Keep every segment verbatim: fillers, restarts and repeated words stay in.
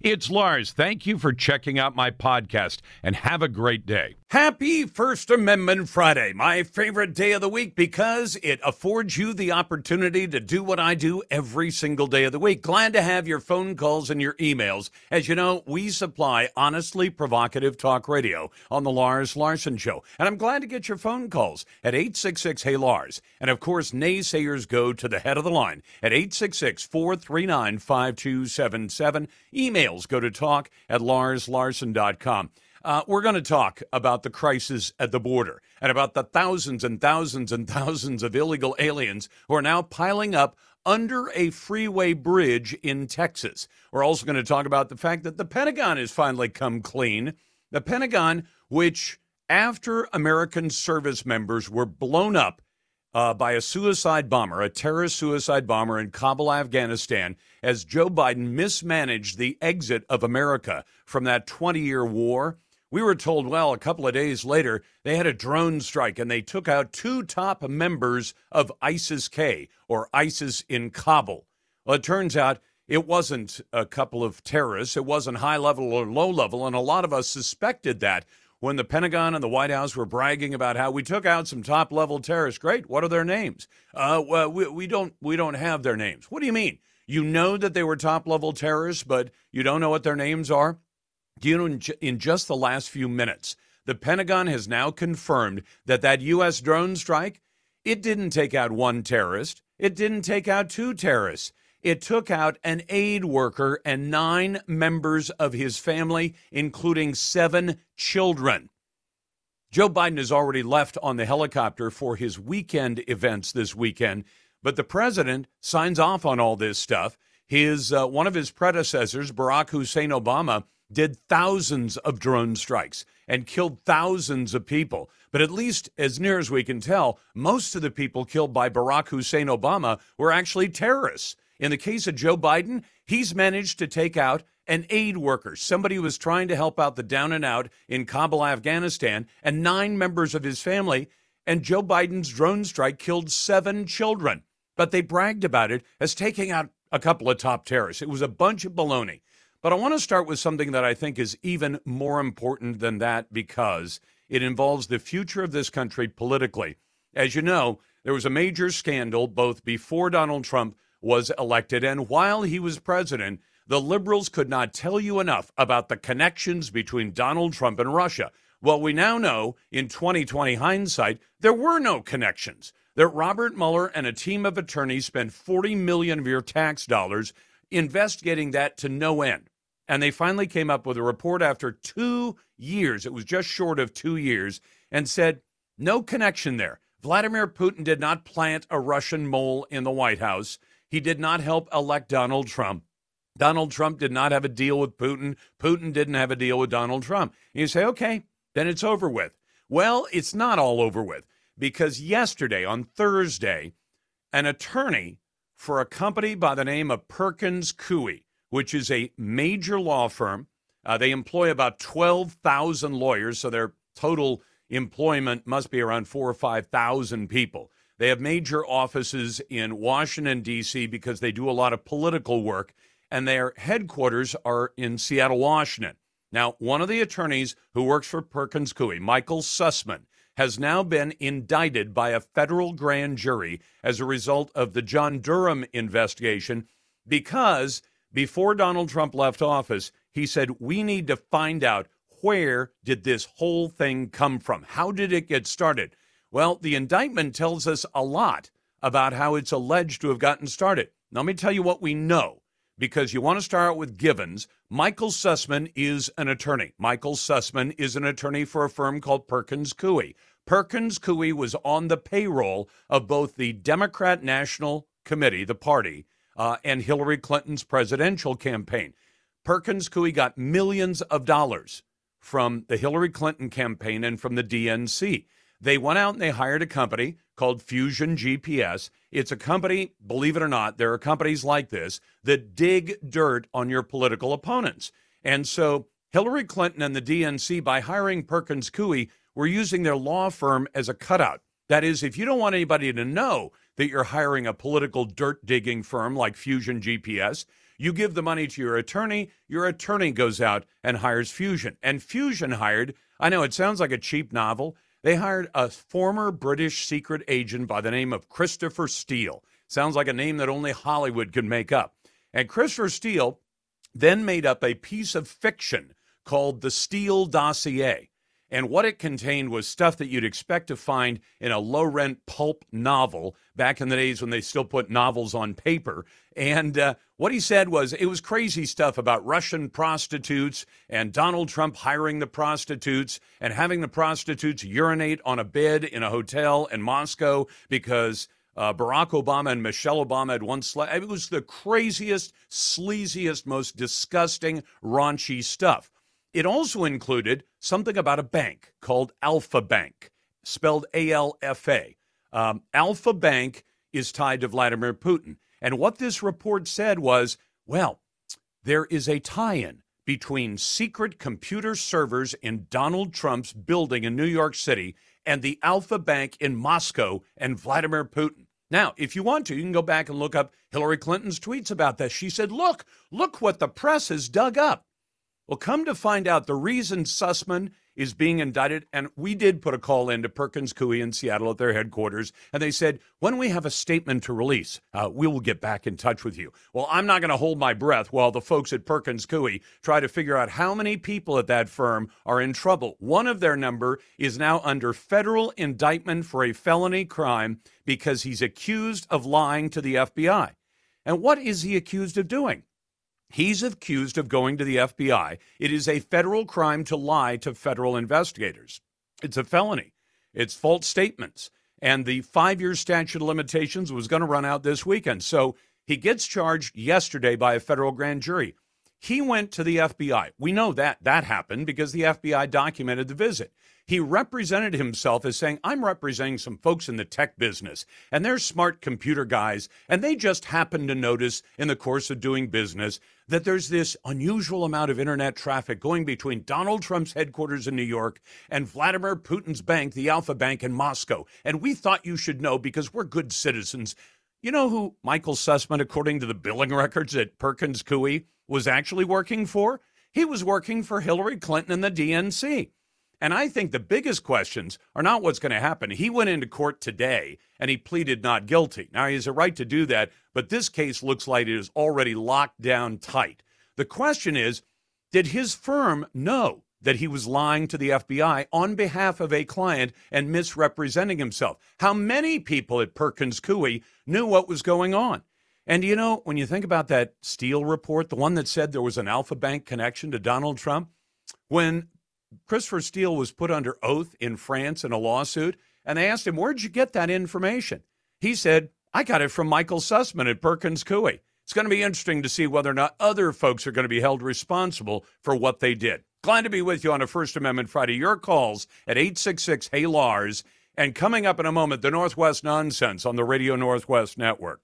It's Lars. Thank you for checking out my podcast, and have a great day. Happy First Amendment Friday, my favorite day of the week because it affords you the opportunity to do what I do every single day of the week. Glad to have your phone calls and your emails. As you know, we supply honestly provocative talk radio on the Lars Larson Show, and I'm glad to get your phone calls at eight six six, hey Lars. And of course, naysayers go to the head of the line at eight six six, four three nine, five two seven seven. Email go to talk at lars larson dot com. Uh, we're going to talk about the crisis at the border and about the thousands and thousands and thousands of illegal aliens who are now piling up under a freeway bridge in Texas. We're also going to talk about the fact that the Pentagon has finally come clean. The Pentagon, which after American service members were blown up Uh, by a suicide bomber, a terrorist suicide bomber in Kabul, Afghanistan, as Joe Biden mismanaged the exit of America from that twenty-year war. We were told, well, a couple of days later, they had a drone strike and they took out two top members of ISIS-K, or ISIS in Kabul. Well, it turns out it wasn't a couple of terrorists. It wasn't high level or low level, and a lot of us suspected that when the Pentagon and the White House were bragging about how we took out some top-level terrorists. Great. What are their names? Uh, well, we, we don't we don't have their names. What do you mean? You know that they were top-level terrorists, but you don't know what their names are? Do you know, in, in just the last few minutes, the Pentagon has now confirmed that that U S drone strike, it didn't take out one terrorist. It didn't take out two terrorists. It took out an aid worker and nine members of his family, including seven children. Joe Biden has already left on the helicopter for his weekend events this weekend, but the president signs off on all this stuff. His uh, one of his predecessors, Barack Hussein Obama, did thousands of drone strikes and killed thousands of people. But at least, as near as we can tell, most of the people killed by Barack Hussein Obama were actually terrorists. In the case of Joe Biden, he's managed to take out an aid worker, somebody who was trying to help out the down and out in Kabul, Afghanistan, and nine members of his family. And Joe Biden's drone strike killed seven children. But they bragged about it as taking out a couple of top terrorists. It was a bunch of baloney. But I want to start with something that I think is even more important than that because it involves the future of this country politically. As you know, there was a major scandal both before Donald Trump was elected, and while he was president, the liberals could not tell you enough about the connections between Donald Trump and Russia. Well, we now know, in twenty twenty hindsight, there were no connections. That Robert Mueller and a team of attorneys spent forty million dollars of your tax dollars investigating that to no end. And they finally came up with a report after two years, it was just short of two years, and said, no connection there. Vladimir Putin did not plant a Russian mole in the White House. He did not help elect Donald Trump. Donald Trump did not have a deal with Putin. Putin didn't have a deal with Donald Trump. And you say, okay, then it's over with. Well, it's not all over with because yesterday, on Thursday, an attorney for a company by the name of Perkins Coie, which is a major law firm, uh, they employ about twelve thousand lawyers, so their total employment must be around four or five thousand people. They have major offices in Washington, D C, because they do a lot of political work, and their headquarters are in Seattle, Washington. Now, one of the attorneys who works for Perkins Coie, Michael Sussman, has now been indicted by a federal grand jury as a result of the John Durham investigation because before Donald Trump left office, he said, we need to find out where did this whole thing come from? How did it get started? Well, the indictment tells us a lot about how it's alleged to have gotten started. Now, let me tell you what we know, because you want to start out with givens. Michael Sussman is an attorney. Michael Sussman is an attorney for a firm called Perkins Coie. Perkins Coie was on the payroll of both the Democrat National Committee, the party, uh, and Hillary Clinton's presidential campaign. Perkins Coie got millions of dollars from the Hillary Clinton campaign and from the D N C. They went out and they hired a company called Fusion G P S. It's a company, believe it or not, there are companies like this that dig dirt on your political opponents. And so Hillary Clinton and the D N C, by hiring Perkins Coie, were using their law firm as a cutout. That is, if you don't want anybody to know that you're hiring a political dirt digging firm like Fusion G P S, You give the money to your attorney, your attorney goes out and hires Fusion. And Fusion hired, I know it sounds like a cheap novel, they hired a former British secret agent by the name of Christopher Steele. Sounds like a name that only Hollywood could make up. And Christopher Steele then made up a piece of fiction called the Steele Dossier. And what it contained was stuff that you'd expect to find in a low-rent pulp novel back in the days when they still put novels on paper. And uh, what he said was it was crazy stuff about Russian prostitutes and Donald Trump hiring the prostitutes and having the prostitutes urinate on a bed in a hotel in Moscow because Uh, Barack Obama and Michelle Obama had once slept. It was the craziest, sleaziest, most disgusting, raunchy stuff. It also included something about a bank called Alpha Bank, spelled A L F A. Um, Alpha Bank is tied to Vladimir Putin. And what this report said was, well, there is a tie-in between secret computer servers in Donald Trump's building in New York City and the Alpha Bank in Moscow and Vladimir Putin. Now, if you want to, you can go back and look up Hillary Clinton's tweets about this. She said, look, look what the press has dug up. Well, come to find out, the reason Sussman is being indicted, and we did put a call into Perkins Coie in Seattle at their headquarters, and they said, when we have a statement to release, uh, we will get back in touch with you. Well, I'm not going to hold my breath while the folks at Perkins Coie try to figure out how many people at that firm are in trouble. One of their number is now under federal indictment for a felony crime because he's accused of lying to the F B I. And what is he accused of doing? He's accused of going to the F B I. It is a federal crime to lie to federal investigators. It's a felony. It's false statements. And the five-year statute of limitations was going to run out this weekend. So he gets charged yesterday by a federal grand jury. He went to the F B I. We know that that happened because the F B I documented the visit. He represented himself as saying, I'm representing some folks in the tech business, and they're smart computer guys, and they just happened to notice in the course of doing business that there's this unusual amount of internet traffic going between Donald Trump's headquarters in New York and Vladimir Putin's bank, the Alpha Bank in Moscow. And we thought you should know because we're good citizens. You know who Michael Sussman, according to the billing records at Perkins Coie, was actually working for? He was working for Hillary Clinton and the D N C. And I think the biggest questions are not what's going to happen. He went into court today and he pleaded not guilty. Now, he has a right to do that, but this case looks like it is already locked down tight. The question is, did his firm know that he was lying to the F B I on behalf of a client and misrepresenting himself? How many people at Perkins Coie knew what was going on? And, you know, when you think about that Steele report, the one that said there was an Alpha Bank connection to Donald Trump, when Christopher Steele was put under oath in France in a lawsuit, and they asked him, where'd you get that information? He said, I got it from Michael Sussman at Perkins Coie. It's going to be interesting to see whether or not other folks are going to be held responsible for what they did. Glad to be with you on a First Amendment Friday. Your calls at eight six six, Hey Lars. And coming up in a moment, the Northwest Nonsense on the Radio Northwest Network.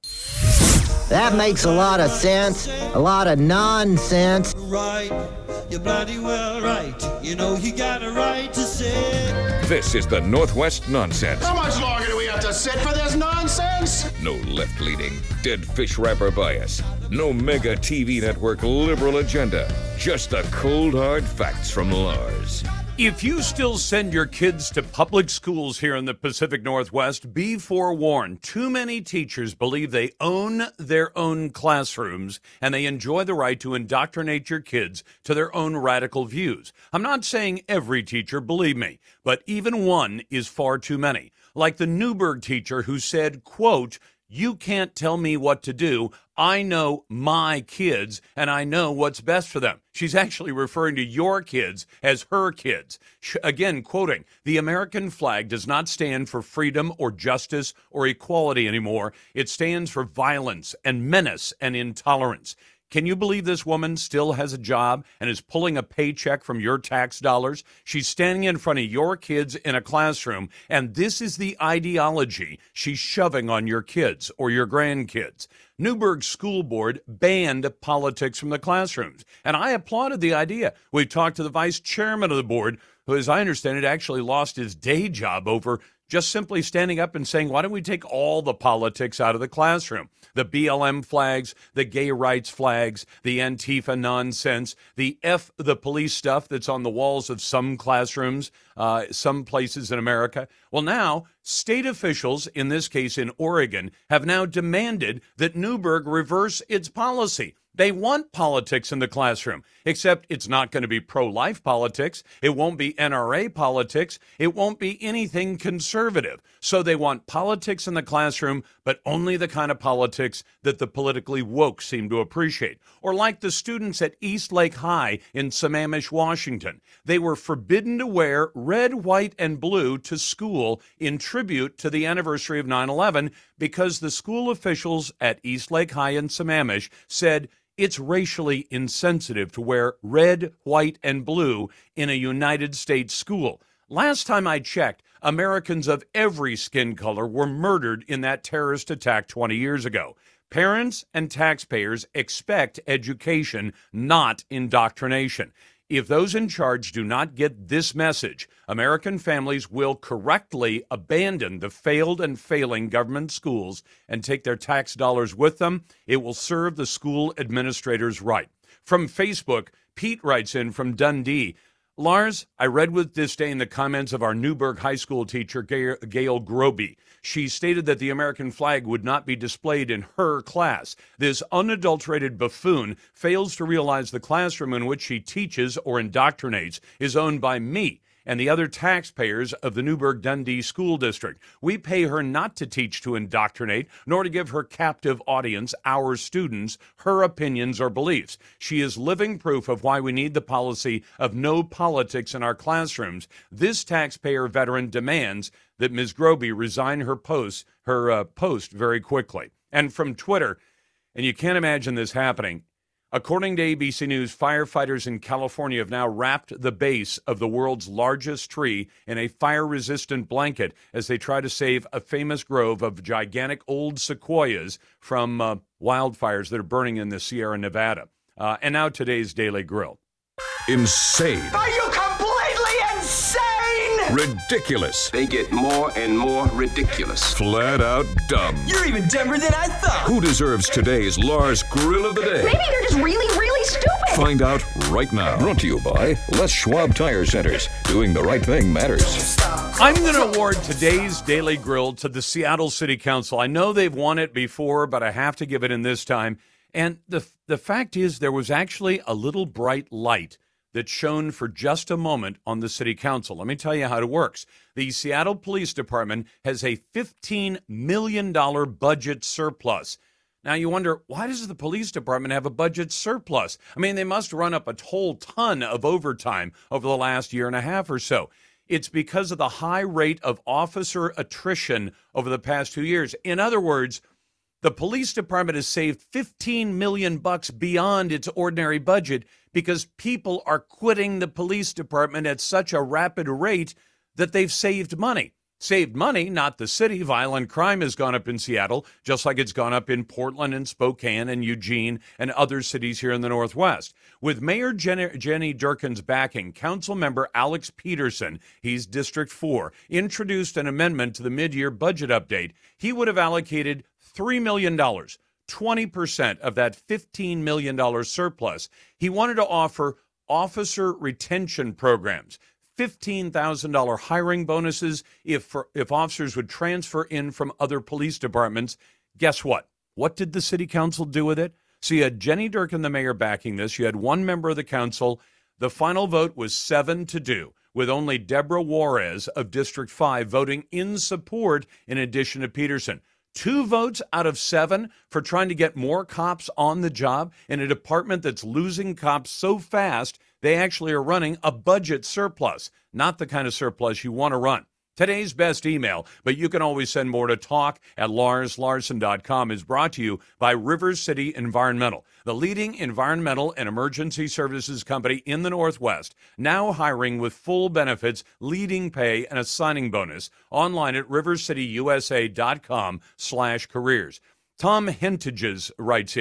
That makes a lot of sense. A lot of nonsense. Right, you're bloody well right. You know you got a right to say. This is the Northwest Nonsense. How much longer do we have to sit for this nonsense? No left-leaning, dead fish wrapper bias. No mega T V network liberal agenda. Just the cold, hard facts from Lars. If you still send your kids to public schools here in the Pacific Northwest, be forewarned. Too many teachers believe they own their own classrooms and they enjoy the right to indoctrinate your kids to their own radical views. I'm not saying every teacher, believe me, but even one is far too many. Like the Newburgh teacher who said, quote, you can't tell me what to do. I know my kids, and I know what's best for them. She's actually referring to your kids as her kids. Again, quoting, the American flag does not stand for freedom or justice or equality anymore. It stands for violence and menace and intolerance. Can you believe this woman still has a job and is pulling a paycheck from your tax dollars? She's standing in front of your kids in a classroom, and this is the ideology she's shoving on your kids or your grandkids. Newburgh School Board banned politics from the classrooms, and I applauded the idea. We talked to the vice chairman of the board, who, as I understand it, actually lost his day job over just simply standing up and saying, why don't we take all the politics out of the classroom? The B L M flags, the gay rights flags, the Antifa nonsense, the F the police stuff that's on the walls of some classrooms, uh, some places in America. Well, now, state officials, in this case in Oregon, have now demanded that Newberg reverse its policy. They want politics in the classroom, except it's not going to be pro-life politics. It won't be N R A politics. It won't be anything conservative. So they want politics in the classroom, but only the kind of politics that the politically woke seem to appreciate. Or like the students at East Lake High in Sammamish, Washington. They were forbidden to wear red, white, and blue to school in tribute to the anniversary of nine eleven because the school officials at East Lake High in Sammamish said, it's racially insensitive to wear red, white, and blue in a United States school. Last time I checked, Americans of every skin color were murdered in that terrorist attack twenty years ago. Parents and taxpayers expect education, not indoctrination. If those in charge do not get this message, American families will correctly abandon the failed and failing government schools and take their tax dollars with them. It will serve the school administrators right. From Facebook, Pete writes in from Dundee, Lars, I read with disdain the comments of our Newberg High School teacher, Gail Groby. She stated that the American flag would not be displayed in her class. This unadulterated buffoon fails to realize the classroom in which she teaches or indoctrinates is owned by me and the other taxpayers of the Newberg-Dundee School District. We pay her not to teach to indoctrinate, nor to give her captive audience, our students, her opinions or beliefs. She is living proof of why we need the policy of no politics in our classrooms. This taxpayer veteran demands that Miz Groby resign her post, her uh, post very quickly. And from Twitter, and you can't imagine this happening, according to A B C News, firefighters in California have now wrapped the base of the world's largest tree in a fire-resistant blanket as they try to save a famous grove of gigantic old sequoias from uh, wildfires that are burning in the Sierra Nevada. Uh, and now today's Daily Grill. Insane. Are you completely insane? Ridiculous. They get more and more ridiculous. Flat out dumb. You're even dumber than I thought. Who deserves today's Lars Grill of the Day? Maybe they're just really, really stupid. Find out right now. Brought to you by Les Schwab Tire Centers. Doing the right thing matters. I'm going to award today's Daily Grill to the Seattle City Council. I know they've won it before, but I have to give it in this time. And the the fact is there was actually a little bright light that shone for just a moment on the city council. Let me tell you how it works. The Seattle Police Department has a fifteen million dollars budget surplus. Now you wonder, why does the police department have a budget surplus? I mean, they must run up a whole ton of overtime over the last year and a half or so. It's because of the high rate of officer attrition over the past two years. In other words, the police department has saved fifteen million bucks beyond its ordinary budget because people are quitting the police department at such a rapid rate that they've saved money. Saved money, not the city. Violent crime has gone up in Seattle, just like it's gone up in Portland and Spokane and Eugene and other cities here in the Northwest. With Mayor Jenny, Jenny Durkin's backing, Council Member Alex Peterson, he's District four, introduced an amendment to the mid-year budget update. He would have allocated three million dollars, twenty percent of that fifteen million dollars surplus. He wanted to offer officer retention programs, fifteen thousand dollars hiring bonuses if for, if officers would transfer in from other police departments. Guess what? What did the city council do with it? So you had Jenny Durkin, the mayor, backing this. You had one member of the council. The final vote was seven to two, with only Deborah Juarez of District five voting in support in addition to Peterson. Two votes out of seven for trying to get more cops on the job in a department that's losing cops so fast they actually are running a budget surplus, not the kind of surplus you want to run. Today's best email, but you can always send more to talk at lars larson dot com, is brought to you by River City Environmental, the leading environmental and emergency services company in the Northwest, now hiring with full benefits, leading pay, and a signing bonus. Online at rivercityusa dot com slash careers. Tom Hentages writes in,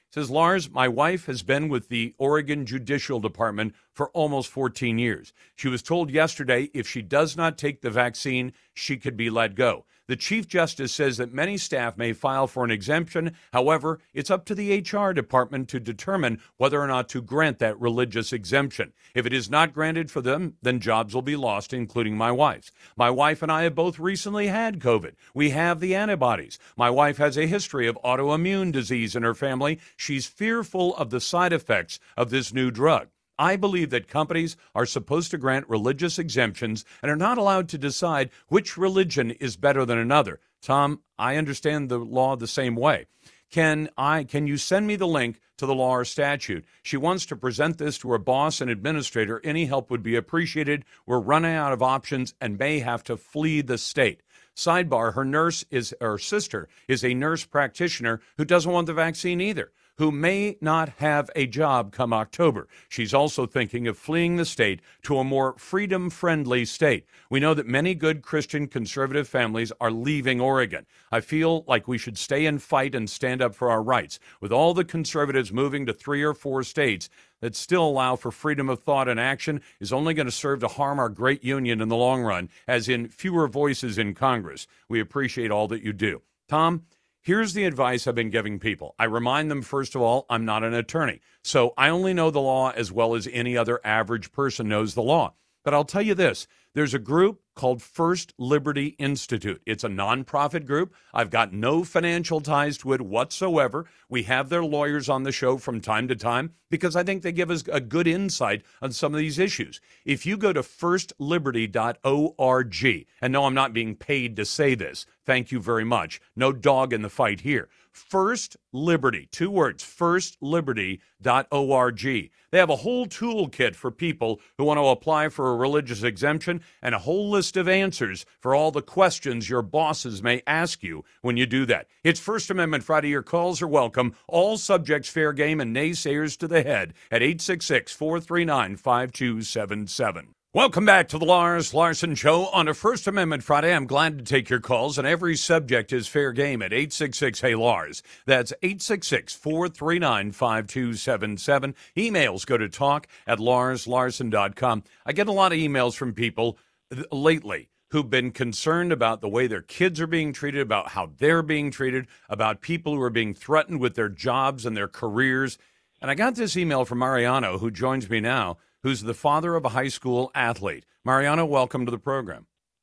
Says, Lars, my wife has been with the Oregon Judicial Department for almost fourteen years. She was told yesterday if she does not take the vaccine, she could be let go. The Chief Justice says that many staff may file for an exemption. However, it's up to the H R department to determine whether or not to grant that religious exemption. If it is not granted for them, then jobs will be lost, including my wife's. My wife and I have both recently had COVID. We have the antibodies. My wife has a history of autoimmune disease in her family. She's fearful of the side effects of this new drug. I believe that companies are supposed to grant religious exemptions and are not allowed to decide which religion is better than another. Tom, I understand the law the same way. Can I? Can you send me the link to the law or statute? She wants to present this to her boss and administrator. Any help would be appreciated. We're running out of options and may have to flee the state. Sidebar, her nurse is, her sister is a nurse practitioner who doesn't want the vaccine either, who may not have a job come October. She's also thinking of fleeing the state to a more freedom-friendly state. We know that many good Christian conservative families are leaving Oregon. I feel like we should stay and fight and stand up for our rights. With all the conservatives moving to three or four states that still allow for freedom of thought and action is only going to serve to harm our great union in the long run, as in fewer voices in Congress. We appreciate all that you do. Tom, here's the advice I've been giving people. I remind them, first of all, I'm not an attorney, so I only know the law as well as any other average person knows the law. But I'll tell you this, there's a group called First Liberty Institute. It's a nonprofit group. I've got no financial ties to it whatsoever. We have their lawyers on the show from time to time because I think they give us a good insight on some of these issues. If you go to first liberty dot org, and no, I'm not being paid to say this. Thank you very much. No dog in the fight here. First Liberty, two words, first liberty dot org. They have a whole toolkit for people who want to apply for a religious exemption and a whole list of answers for all the questions your bosses may ask you when you do that. It's First Amendment Friday. Your calls are welcome. All subjects fair game and naysayers to the head at eight six six, four three nine, five two seven seven. Welcome back to the Lars Larson Show on a First Amendment Friday. I'm glad to take your calls, and every subject is fair game at eight six six, hey Lars. That's eight six six, four three nine, five two seven seven. Emails go to talk at lars larson dot com. I get a lot of emails from people lately who've been concerned about the way their kids are being treated, about how they're being treated, about people who are being threatened with their jobs and their careers. And I got this email from Mariano, who joins me now, who's the father of a high school athlete. Mariano, welcome to the program.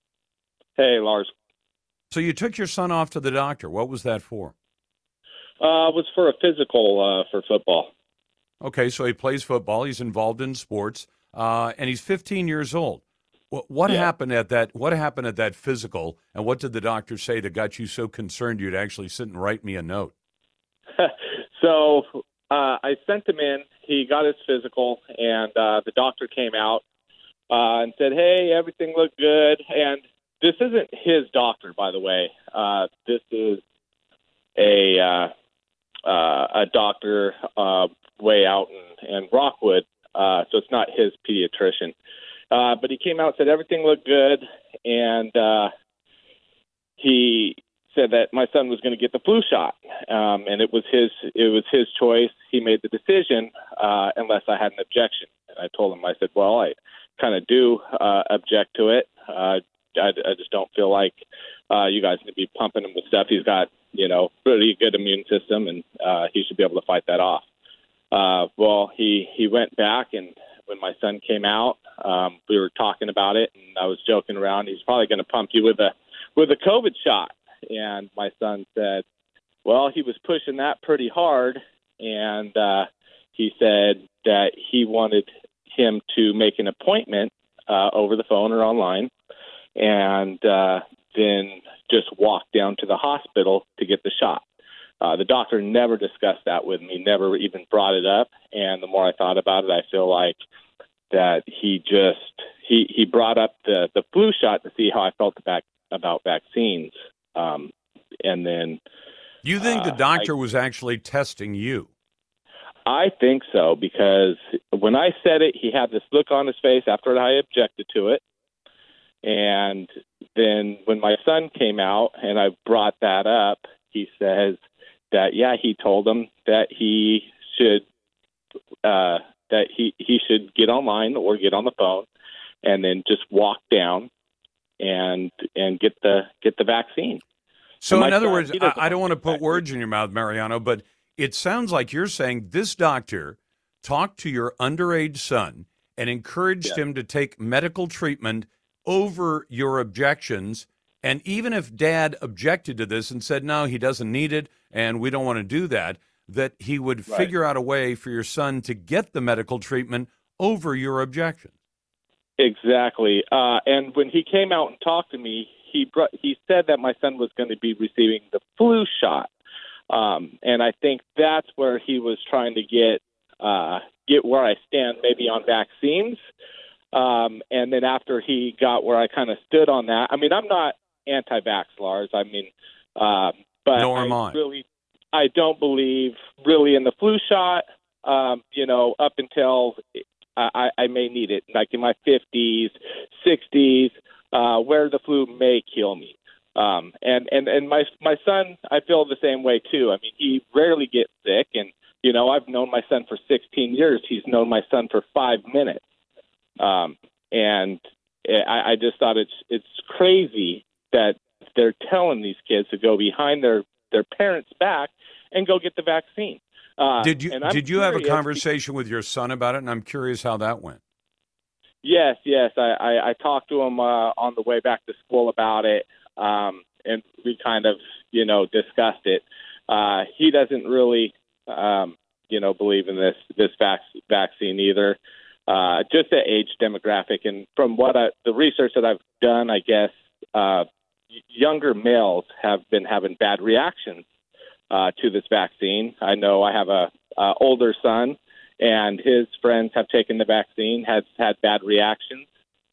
Hey, Lars. So you took your son off to the doctor. What was that for? Uh, it was for a physical uh, for football. Okay, so he plays football. He's involved in sports, uh, and he's fifteen years old. What, what yeah. happened at that? What happened at that physical, and what did the doctor say that got you so concerned you'd actually sit and write me a note? so uh, I sent him in. He got his physical, and uh, the doctor came out uh, and said, hey, everything looked good. And this isn't his doctor, by the way. Uh, this is a uh, uh, a doctor uh, way out in, in Rockwood, uh, so it's not his pediatrician. Uh, but he came out and said everything looked good, and uh, he said that my son was going to get the flu shot, um, and it was his it was his choice. He made the decision uh, unless I had an objection. And I told him, I said, well, I kind of do uh, object to it. Uh, I, I just don't feel like uh, you guys need to be pumping him with stuff. He's got, you know, really good immune system, and uh, he should be able to fight that off. Uh, well, he, he went back, and when my son came out, um, we were talking about it, and I was joking around. He's probably going to pump you with a with a COVID shot. And my son said, well, he was pushing that pretty hard, and uh, he said that he wanted him to make an appointment uh, over the phone or online, and uh, then just walk down to the hospital to get the shot. Uh, the doctor never discussed that with me, never even brought it up, and the more I thought about it, I feel like that he just he, he brought up the, the flu shot to see how I felt about, about vaccines. Um, and then you think the uh, doctor I, was actually testing you? I think so, because when I said it, he had this look on his face after I objected to it. And then when my son came out and I brought that up, he says that yeah, he told him that he should uh, that he he should get online or get on the phone, and then just walk down and and get the get the vaccine. So in other son, words, he I, doesn't I don't want to want put vaccine. words in your mouth, Mariano, but it sounds like you're saying this doctor talked to your underage son and encouraged Yeah. him to take medical treatment over your objections. And even if Dad objected to this and said, no, he doesn't need it and we don't want to do that, that he would Right. figure out a way for your son to get the medical treatment over your objection. Exactly. Uh, and when he came out and talked to me, he brought, he said that my son was going to be receiving the flu shot. Um, and I think that's where he was trying to get uh, get where I stand maybe on vaccines. Um, and then after he got where I kind of stood on that, I mean, I'm not anti-vax, Lars. I mean, um, but Nor am I. really, I don't believe really in the flu shot, um, you know, up until I, I may need it, like in my fifties, sixties, uh, where the flu may kill me. Um, and, and, and my my son, I feel the same way, too. I mean, he rarely gets sick. And, you know, I've known my son for sixteen years. He's known my son for five minutes. Um, and I, I just thought it's it's crazy that they're telling these kids to go behind their, their parents' back and go get the vaccine. Uh, Did you and I'm did you have a curious conversation with your son about it? And I'm curious how that went. Yes, yes. I, I, I talked to him uh, on the way back to school about it, um, and we kind of, you know, discussed it. Uh, he doesn't really, um, you know, believe in this this vac- vaccine either. Uh, just the age demographic, and from what I, the research that I've done, I guess uh, younger males have been having bad reactions uh, to this vaccine. I know I have a, a older son, and his friends have taken the vaccine, has had bad reactions.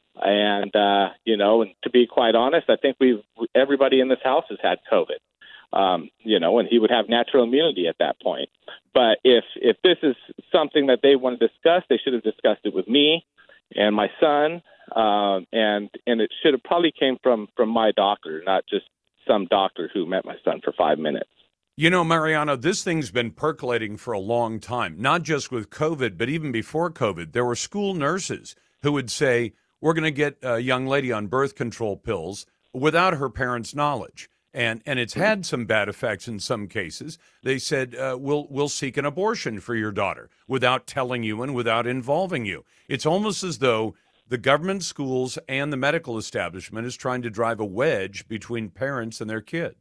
And, uh, you know, and to be quite honest, I think we've everybody in this house has had COVID, um, you know, and he would have natural immunity at that point. But if if this is something that they want to discuss, they should have discussed it with me and my son. Um, and and it should have probably came from, from my doctor, not just some doctor who met my son for five minutes. You know, Mariano, this thing's been percolating for a long time, not just with COVID, but even before COVID. There were school nurses who would say, we're going to get a young lady on birth control pills without her parents' knowledge. And and it's had some bad effects in some cases. They said, uh, we'll, we'll seek an abortion for your daughter without telling you and without involving you. It's almost as though the government schools and the medical establishment is trying to drive a wedge between parents and their kids.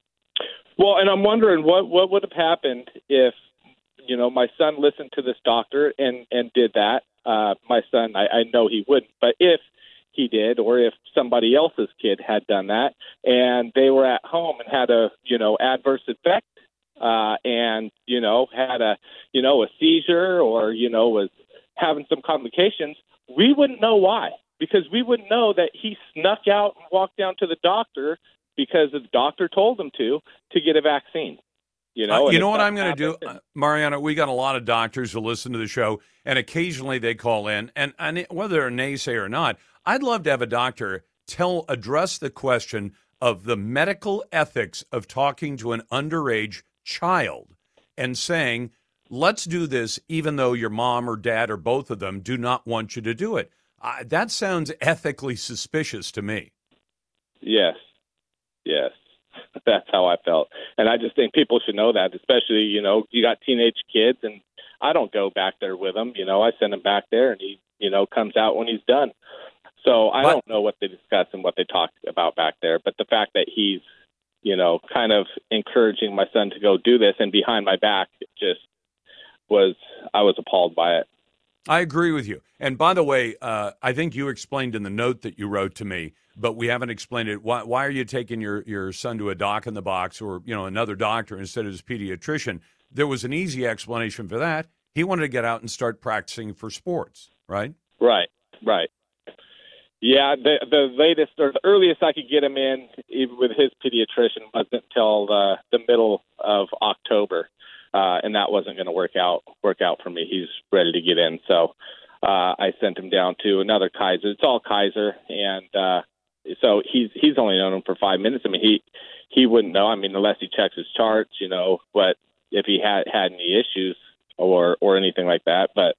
Well, and I'm wondering what, what would have happened if, you know, my son listened to this doctor and, and did that. Uh, my son, I, I know he wouldn't, but if he did, or if somebody else's kid had done that and they were at home and had a, you know, adverse effect uh, and, you know, had a, you know, a seizure or, you know, was having some complications, we wouldn't know why, because we wouldn't know that he snuck out and walked down to the doctor because the doctor told him to, to get a vaccine. You know, uh, and you if know what that I'm going to do, happened- uh, Mariano? We got a lot of doctors who listen to the show, and occasionally they call in, and, and whether they're a naysayer or not, I'd love to have a doctor tell address the question of the medical ethics of talking to an underage child and saying, let's do this even though your mom or dad or both of them do not want you to do it. Uh, that sounds ethically suspicious to me. Yes. Yes, that's how I felt. And I just think people should know that, especially, you know, you got teenage kids, and I don't go back there with them. You know, I send him back there, and he, you know, comes out when he's done. So I But- don't know what they discuss and what they talk about back there. But the fact that he's, you know, kind of encouraging my son to go do this and behind my back, it just was, I was appalled by it. I agree with you. And by the way, uh, I think you explained in the note that you wrote to me, but we haven't explained it. Why, why are you taking your, your son to a doc in the box or, you know, another doctor instead of his pediatrician? There was an easy explanation for that. He wanted to get out and start practicing for sports, right? Right, right. Yeah, the the latest or the earliest I could get him in, even with his pediatrician, wasn't until the, the middle of October, uh, and that wasn't going to work out work out for me. He's ready to get in, so uh, I sent him down to another Kaiser. It's all Kaiser, and uh, so he's he's only known him for five minutes. I mean, he he wouldn't know. I mean, unless he checks his charts, you know, but if he had had any issues or or anything like that. But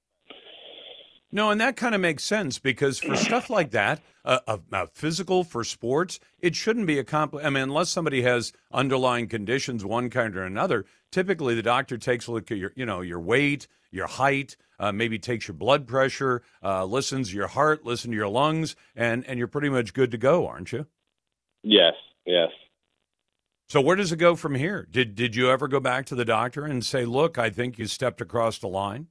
no, and that kind of makes sense because for stuff like that, uh, a, a physical for sports, it shouldn't be a compli- I mean, unless somebody has underlying conditions, one kind or another. Typically, the doctor takes a look at your, you know, your weight, your height, uh, maybe takes your blood pressure, uh, listens to your heart, listen to your lungs, and and you're pretty much good to go, aren't you? Yes, yes. So where does it go from here? Did did you ever go back to the doctor and say, look, I think you stepped across the line?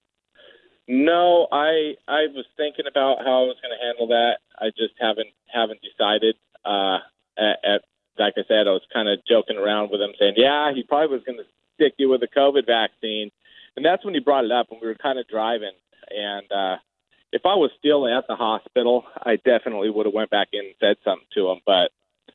No, I I was thinking about how I was going to handle that. I just haven't haven't decided. Uh, at, at like I said, I was kind of joking around with him, saying, "Yeah, he probably was going to stick you with the COVID vaccine," and that's when he brought it up, and we were kind of driving. And uh, if I was still at the hospital, I definitely would have went back in and said something to him. But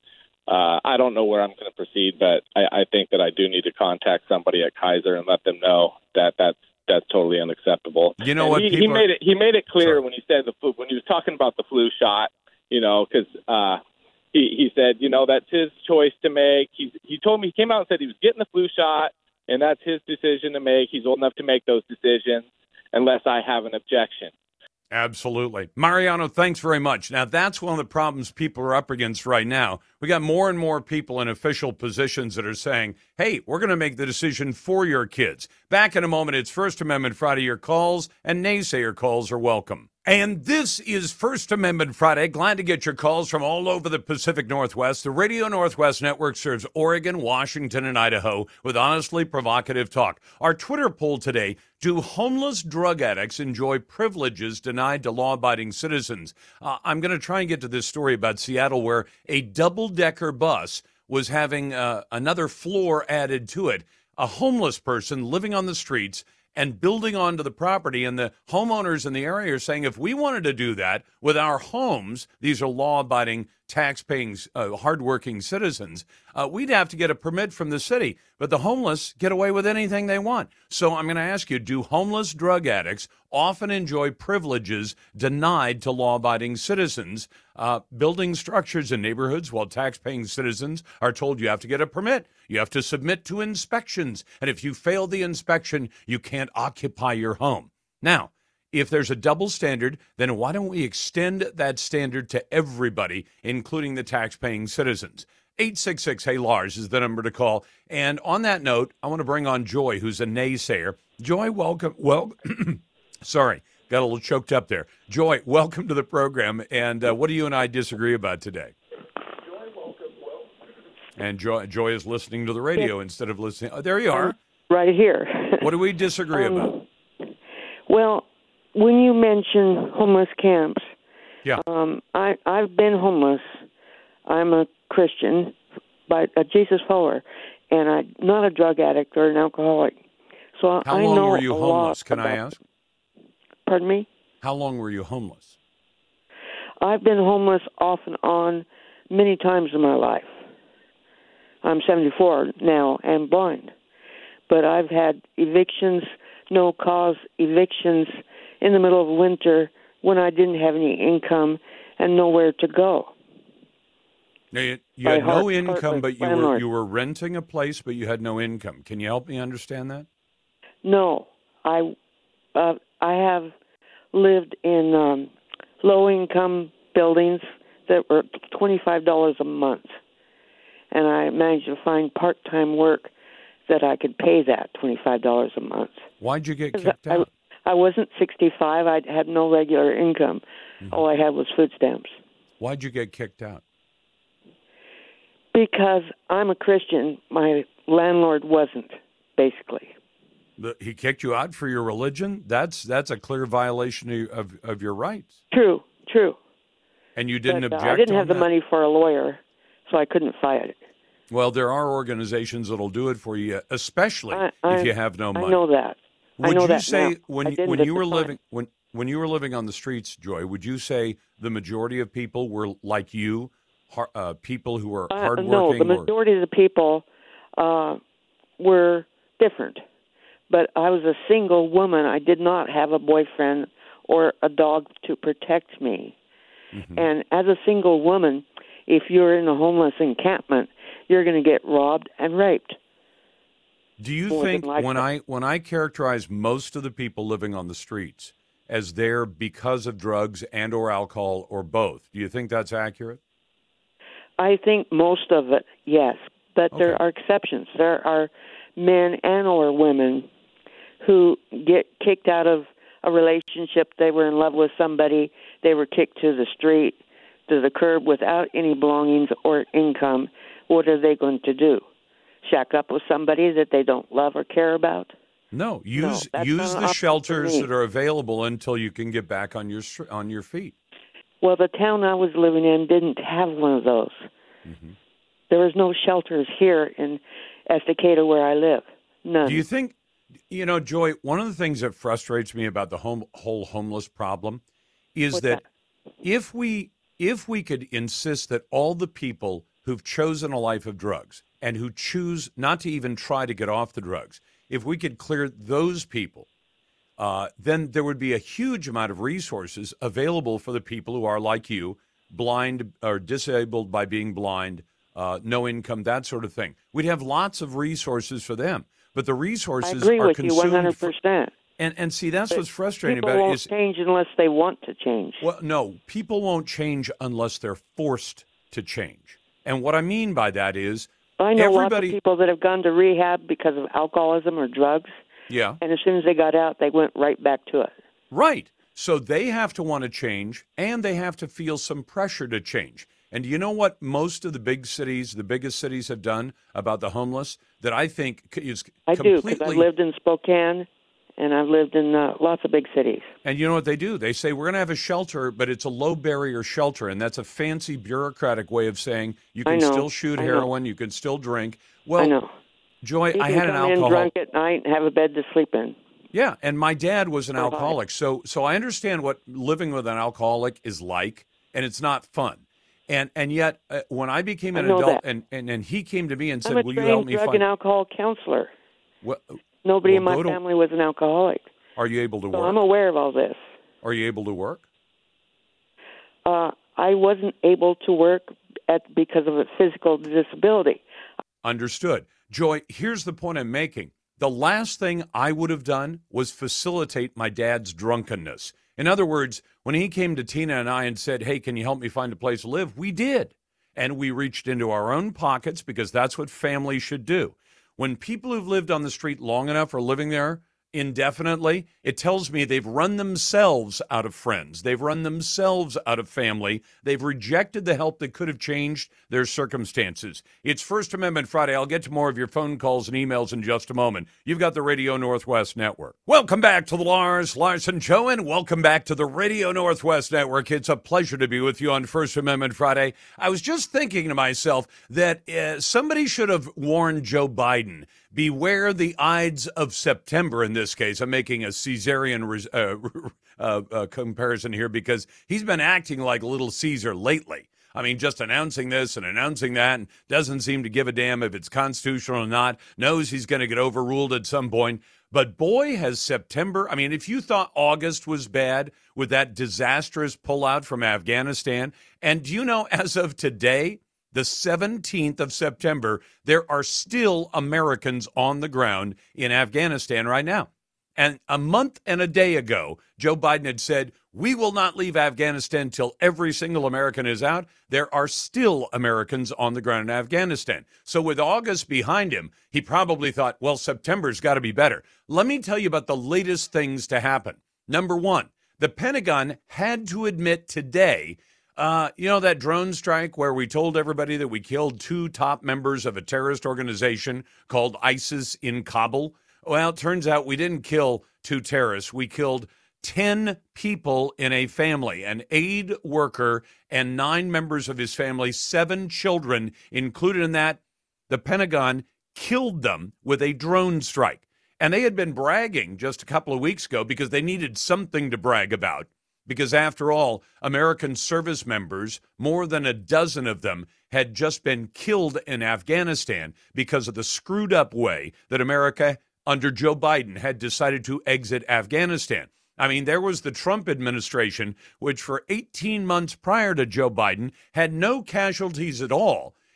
uh, I don't know where I'm going to proceed. But I, I think that I do need to contact somebody at Kaiser and let them know that that's. That's totally unacceptable. You know and what? He, he made it. He made it clear Sorry. when he said the flu, when he was talking about the flu shot. You know, because uh, he he said, you know, that's his choice to make. He he told me he came out and said he was getting the flu shot, and that's his decision to make. He's old enough to make those decisions, unless I have an objection. Absolutely. Mariano, thanks very much. Now, that's one of the problems people are up against right now. We got more and more people in official positions that are saying, hey, we're going to make the decision for your kids. Back in a moment, it's First Amendment Friday. Your calls and naysayer calls are welcome. And this is First Amendment Friday. Glad to get your calls from all over the Pacific Northwest. The Radio Northwest Network serves Oregon, Washington, and Idaho with honestly provocative talk. Our Twitter poll today, do homeless drug addicts enjoy privileges denied to law-abiding citizens? Uh, I'm going to try and get to this story about Seattle where a double-decker bus was having uh, another floor added to it. A homeless person living on the streets and building onto the property, and the homeowners in the area are saying if we wanted to do that with our homes, these are law-abiding, tax-paying, uh, hardworking citizens, uh, we'd have to get a permit from the city. But the homeless get away with anything they want. So I'm going to ask you, do homeless drug addicts often enjoy privileges denied to law-abiding citizens, uh, building structures in neighborhoods while tax-paying citizens are told you have to get a permit? You have to submit to inspections. And if you fail the inspection, you can't occupy your home. Now, if there's a double standard, then why don't we extend that standard to everybody, including the tax-paying citizens? eight six six, hey, Lars is the number to call. And on that note, I want to bring on Joy, who's a naysayer. Joy, welcome. Well, sorry, got a little choked up there. Joy, welcome to the program. And uh, what do you and I disagree about today? Joy, welcome. Well, and Joy, Joy is listening to the radio yeah. instead of listening. Oh, there you are. Right here. What do we disagree um, about? Well, when you mention homeless camps, yeah, um, I, I've been homeless. I'm a Christian, but a Jesus follower, and I'm not a drug addict or an alcoholic. So How I long know were you a homeless, lot can I about, ask? Pardon me? How long were you homeless? I've been homeless off and on many times in my life. I'm seventy-four now and blind. But I've had evictions, no-cause evictions in the middle of winter when I didn't have any income and nowhere to go. Now, you, you had no income, but you were you were renting a place, but you had no income. Can you help me understand that? No, I uh, I have lived in um, low-income buildings that were twenty-five dollars a month, and I managed to find part-time work that I could pay that twenty-five dollars a month. Why'd you get kicked out? I, I wasn't sixty-five. I had no regular income. Mm-hmm. All I had was food stamps. Why'd you get kicked out? Because I'm a Christian. My landlord wasn't, basically. The, he kicked you out for your religion? That's that's a clear violation of, of, of your rights. True, true. And you didn't but, object uh, I didn't have that? the money for a lawyer, so I couldn't fight it. Well, there are organizations that'll do it for you, especially I, I, if you have no money. I know that. Would I know you that say now. when when you were living when when you were living on the streets, Joy, would you say the majority of people were like you, uh, people who were uh, hardworking? No, the majority or... of the people uh, were different. But I was a single woman. I did not have a boyfriend or a dog to protect me. Mm-hmm. And as a single woman, if you're in a homeless encampment, you're going to get robbed and raped. Do you think when I when I characterize most of the people living on the streets as there because of drugs and or alcohol or both, do you think that's accurate? I think most of it, yes, but Okay. there are exceptions. There are men and or women who get kicked out of a relationship. They were in love with somebody. They were kicked to the street, to the curb without any belongings or income. What are they going to do? Shack up with somebody that they don't love or care about? No, use that's use not an the option for shelters me. that are available until you can get back on your str- on your feet. Well, the town I was living in didn't have one of those. Mm-hmm. There was no shelters here in Estacado where I live. None. Do you think, you know, Joy, one of the things that frustrates me about the home, whole homeless problem is What's that, that? if we if we could insist that all the people who've chosen a life of drugs and who choose not to even try to get off the drugs, if we could clear those people, uh, then there would be a huge amount of resources available for the people who are like you, blind or disabled by being blind, uh, no income, that sort of thing. We'd have lots of resources for them. But the I resources agree are with you consumed. one hundred for- percent. and and see, that's But what's frustrating people about it won't is, change unless they want to change. well, no, people won't change unless they're forced to change. And what I mean by that is, I know everybody, lots of people that have gone to rehab because of alcoholism or drugs, yeah, and as soon as they got out, they went right back to it. right. So they have to want to change, and they have to feel some pressure to change. And do you know what most of the big cities, the biggest cities, have done about the homeless that I think is I do, completely... because I've lived in Spokane, and I've lived in uh, lots of big cities. And you know what they do? They say, we're going to have a shelter, but it's a low-barrier shelter, and that's a fancy bureaucratic way of saying you I can know, still shoot I know. heroin, you can still drink. Well, I know. Joy, You I can had an come in alcohol... drunk at night and have a bed to sleep in. Yeah, and my dad was an Or high. alcoholic, so so I understand what living with an alcoholic is like, and it's not fun. And and yet, uh, when I became an I know adult, that. and, and, and he came to me and I'm said, a will you help trained me drug find... and alcohol counselor. What, Nobody well, in go my to- family was an alcoholic, Are you able to so work? I'm aware of all this. Are you able to work? Uh, I wasn't able to work at because of a physical disability. Understood. Joy, here's the point I'm making. The last thing I would have done was facilitate my dad's drunkenness. In other words, when he came to Tina and I and said, hey, can you help me find a place to live? We did. And we reached into our own pockets because that's what family should do. When people who've lived on the street long enough are living there indefinitely, it tells me they've run themselves out of friends. They've run themselves out of family. They've rejected the help that could have changed their circumstances. It's First Amendment Friday. I'll get to more of your phone calls and emails in just a moment. You've got the Radio Northwest Network. Welcome back to the Lars Larson Show, and welcome back to the Radio Northwest Network. It's a pleasure to be with you on First Amendment Friday. I was just thinking to myself that uh, somebody should have warned Joe Biden, beware the Ides of September in this case. I'm making a Caesarian uh, uh, uh, comparison here because he's been acting like Little Caesar lately. I mean, just announcing this and announcing that, and doesn't seem to give a damn if it's constitutional or not, knows he's going to get overruled at some point. But boy, has September, I mean, if you thought August was bad with that disastrous pullout from Afghanistan, and do you know, as of today, the seventeenth of September, there are still Americans on the ground in Afghanistan right now. And a month and a day ago, Joe Biden had said, we will not leave Afghanistan till every single American is out. There are still Americans on the ground in Afghanistan. So with August behind him, he probably thought, well, September's got to be better. Let me tell you about the latest things to happen. Number one, the Pentagon had to admit today, Uh, you know, that drone strike where we told everybody that we killed two top members of a terrorist organization called ISIS in Kabul? Well, it turns out we didn't kill two terrorists. We killed ten people in a family, an aid worker and nine members of his family, seven children included in that. The Pentagon killed them with a drone strike. And they had been bragging just a couple of weeks ago because they needed something to brag about. Because after all, American service members, more than a dozen of them, had just been killed in Afghanistan because of the screwed up way that America, under Joe Biden, had decided to exit Afghanistan. I mean, there was the Trump administration, which for eighteen months prior to Joe Biden had no casualties at all.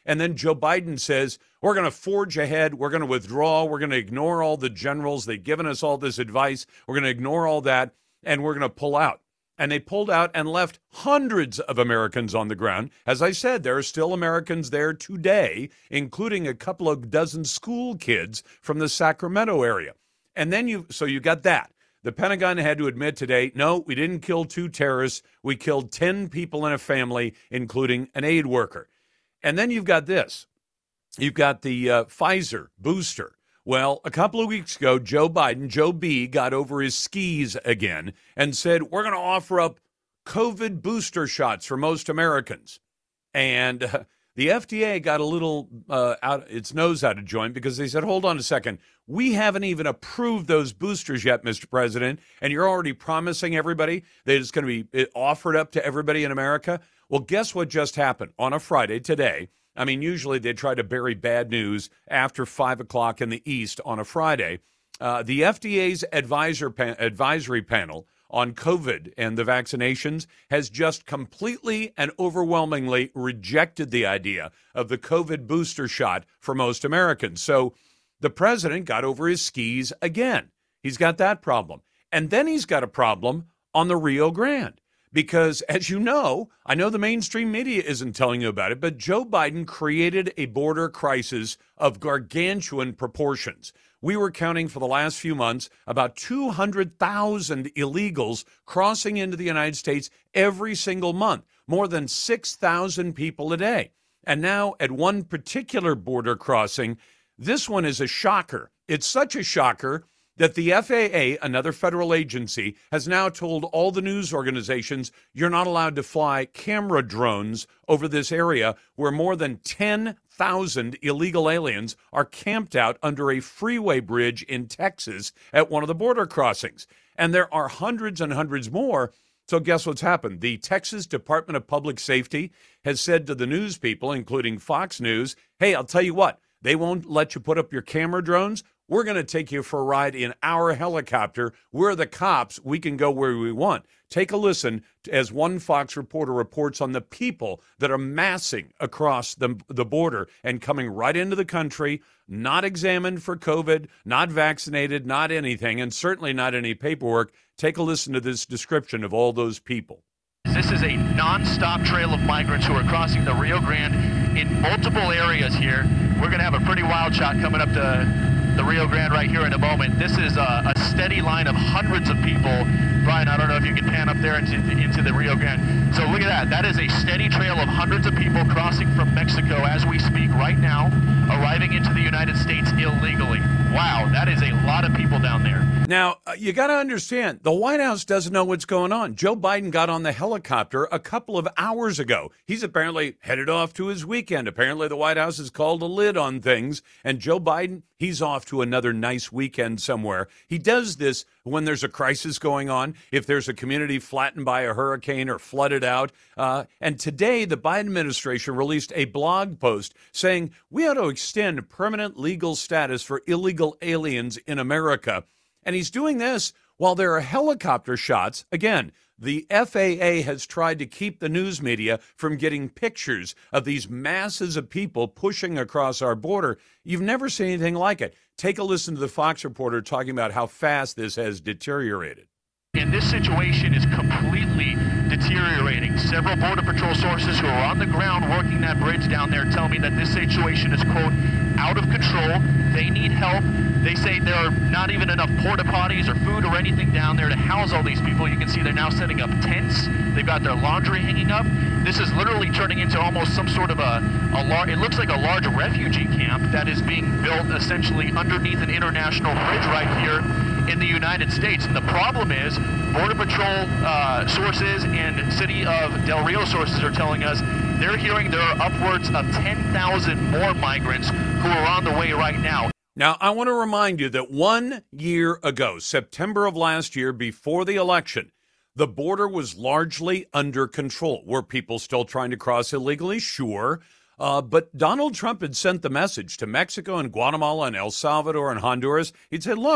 And then Joe Biden says, we're going to forge ahead. We're going to withdraw. We're going to ignore all the generals. They've given us all this advice. We're going to ignore all that, and we're going to pull out. And they pulled out and left hundreds of Americans on the ground. As I said, there are still Americans there today, including a couple of dozen school kids from the Sacramento area. And then you, so you got that. The Pentagon had to admit today, no, we didn't kill two terrorists. We killed ten people in a family, including an aid worker. And then you've got this. You've got the uh, Pfizer booster. Well, a couple of weeks ago, Joe Biden, Joe B, got over his skis again and said, we're going to offer up COVID booster shots for most Americans. And uh, the F D A got a little uh, out its nose out of joint because they said, hold on a second. We haven't even approved those boosters yet, Mister President, and you're already promising everybody that it's going to be offered up to everybody in America. Well, guess what just happened on a Friday today? I mean, usually they try to bury bad news after five o'clock in the East on a Friday. Uh, the F D A's advisor pa- advisory panel on COVID and the vaccinations has just completely and overwhelmingly rejected the idea of the COVID booster shot for most Americans. So the president got over his skis again. He's got that problem. And then he's got a problem on the Rio Grande. Because, as you know, I know the mainstream media isn't telling you about it, but Joe Biden created a border crisis of gargantuan proportions. We were counting for the last few months about two hundred thousand illegals crossing into the United States every single month, more than six thousand people a day. And now at one particular border crossing, this one is a shocker. It's such a shocker that the F A A, another federal agency, has now told all the news organizations you're not allowed to fly camera drones over this area where more than ten thousand illegal aliens are camped out under a freeway bridge in Texas at one of the border crossings. And there are hundreds and hundreds more. So guess what's happened? The Texas Department of Public Safety has said to the news people, including Fox News, hey, I'll tell you what, they won't let you put up your camera drones. We're going to take you for a ride in our helicopter. We're the cops. We can go where we want. Take a listen as one Fox reporter reports on the people that are massing across the, the border and coming right into the country, not examined for COVID, not vaccinated, not anything, and certainly not any paperwork. Take a listen to this description of all those people. This is a nonstop trail of migrants who are crossing the Rio Grande in multiple areas here. We're going to have a pretty wild shot coming up to the Rio Grande right here in a moment. This is a, a steady line of hundreds of people. Brian, I don't know if you can pan up there into, into the Rio Grande. So look at that. That is a steady trail of hundreds of people crossing from Mexico as we speak right now, arriving into the United States illegally. Wow, that is a lot of people down there. Now, uh, you got to understand, the White House doesn't know what's going on. Joe Biden got on the helicopter a couple of hours ago. He's apparently headed off to his weekend. Apparently, the White House has called a lid on things. And Joe Biden, he's off to another nice weekend somewhere. He does this when there's a crisis going on, if there's a community flattened by a hurricane or flooded out. Uh, and today, the Biden administration released a blog post saying we ought to extend permanent legal status for illegal aliens in America. And he's doing this while there are helicopter shots. Again, the F A A has tried to keep the news media from getting pictures of these masses of people pushing across our border. You've never seen anything like it. Take a listen to the Fox reporter talking about how fast this has deteriorated. And this situation is completely deteriorating. Several Border Patrol sources who are on the ground working that bridge down there tell me that this situation is, quote, out of control. They need help. They say there are not even enough porta potties or food or anything down there to house all these people. You can see they're now setting up tents. They've got their laundry hanging up. This is literally turning into almost some sort of a, a large, it looks like a large refugee camp that is being built essentially underneath an international bridge right here in the United States. And the problem is Border Patrol uh, sources and City of Del Rio sources are telling us they're hearing there are upwards of ten thousand more migrants who are on the way right now. Now, I want to remind you that one year ago, September of last year, before the election, the border was largely under control. Were people still trying to cross illegally? Sure. Uh, but Donald Trump had sent the message to Mexico and Guatemala and El Salvador and Honduras. He'd said, look,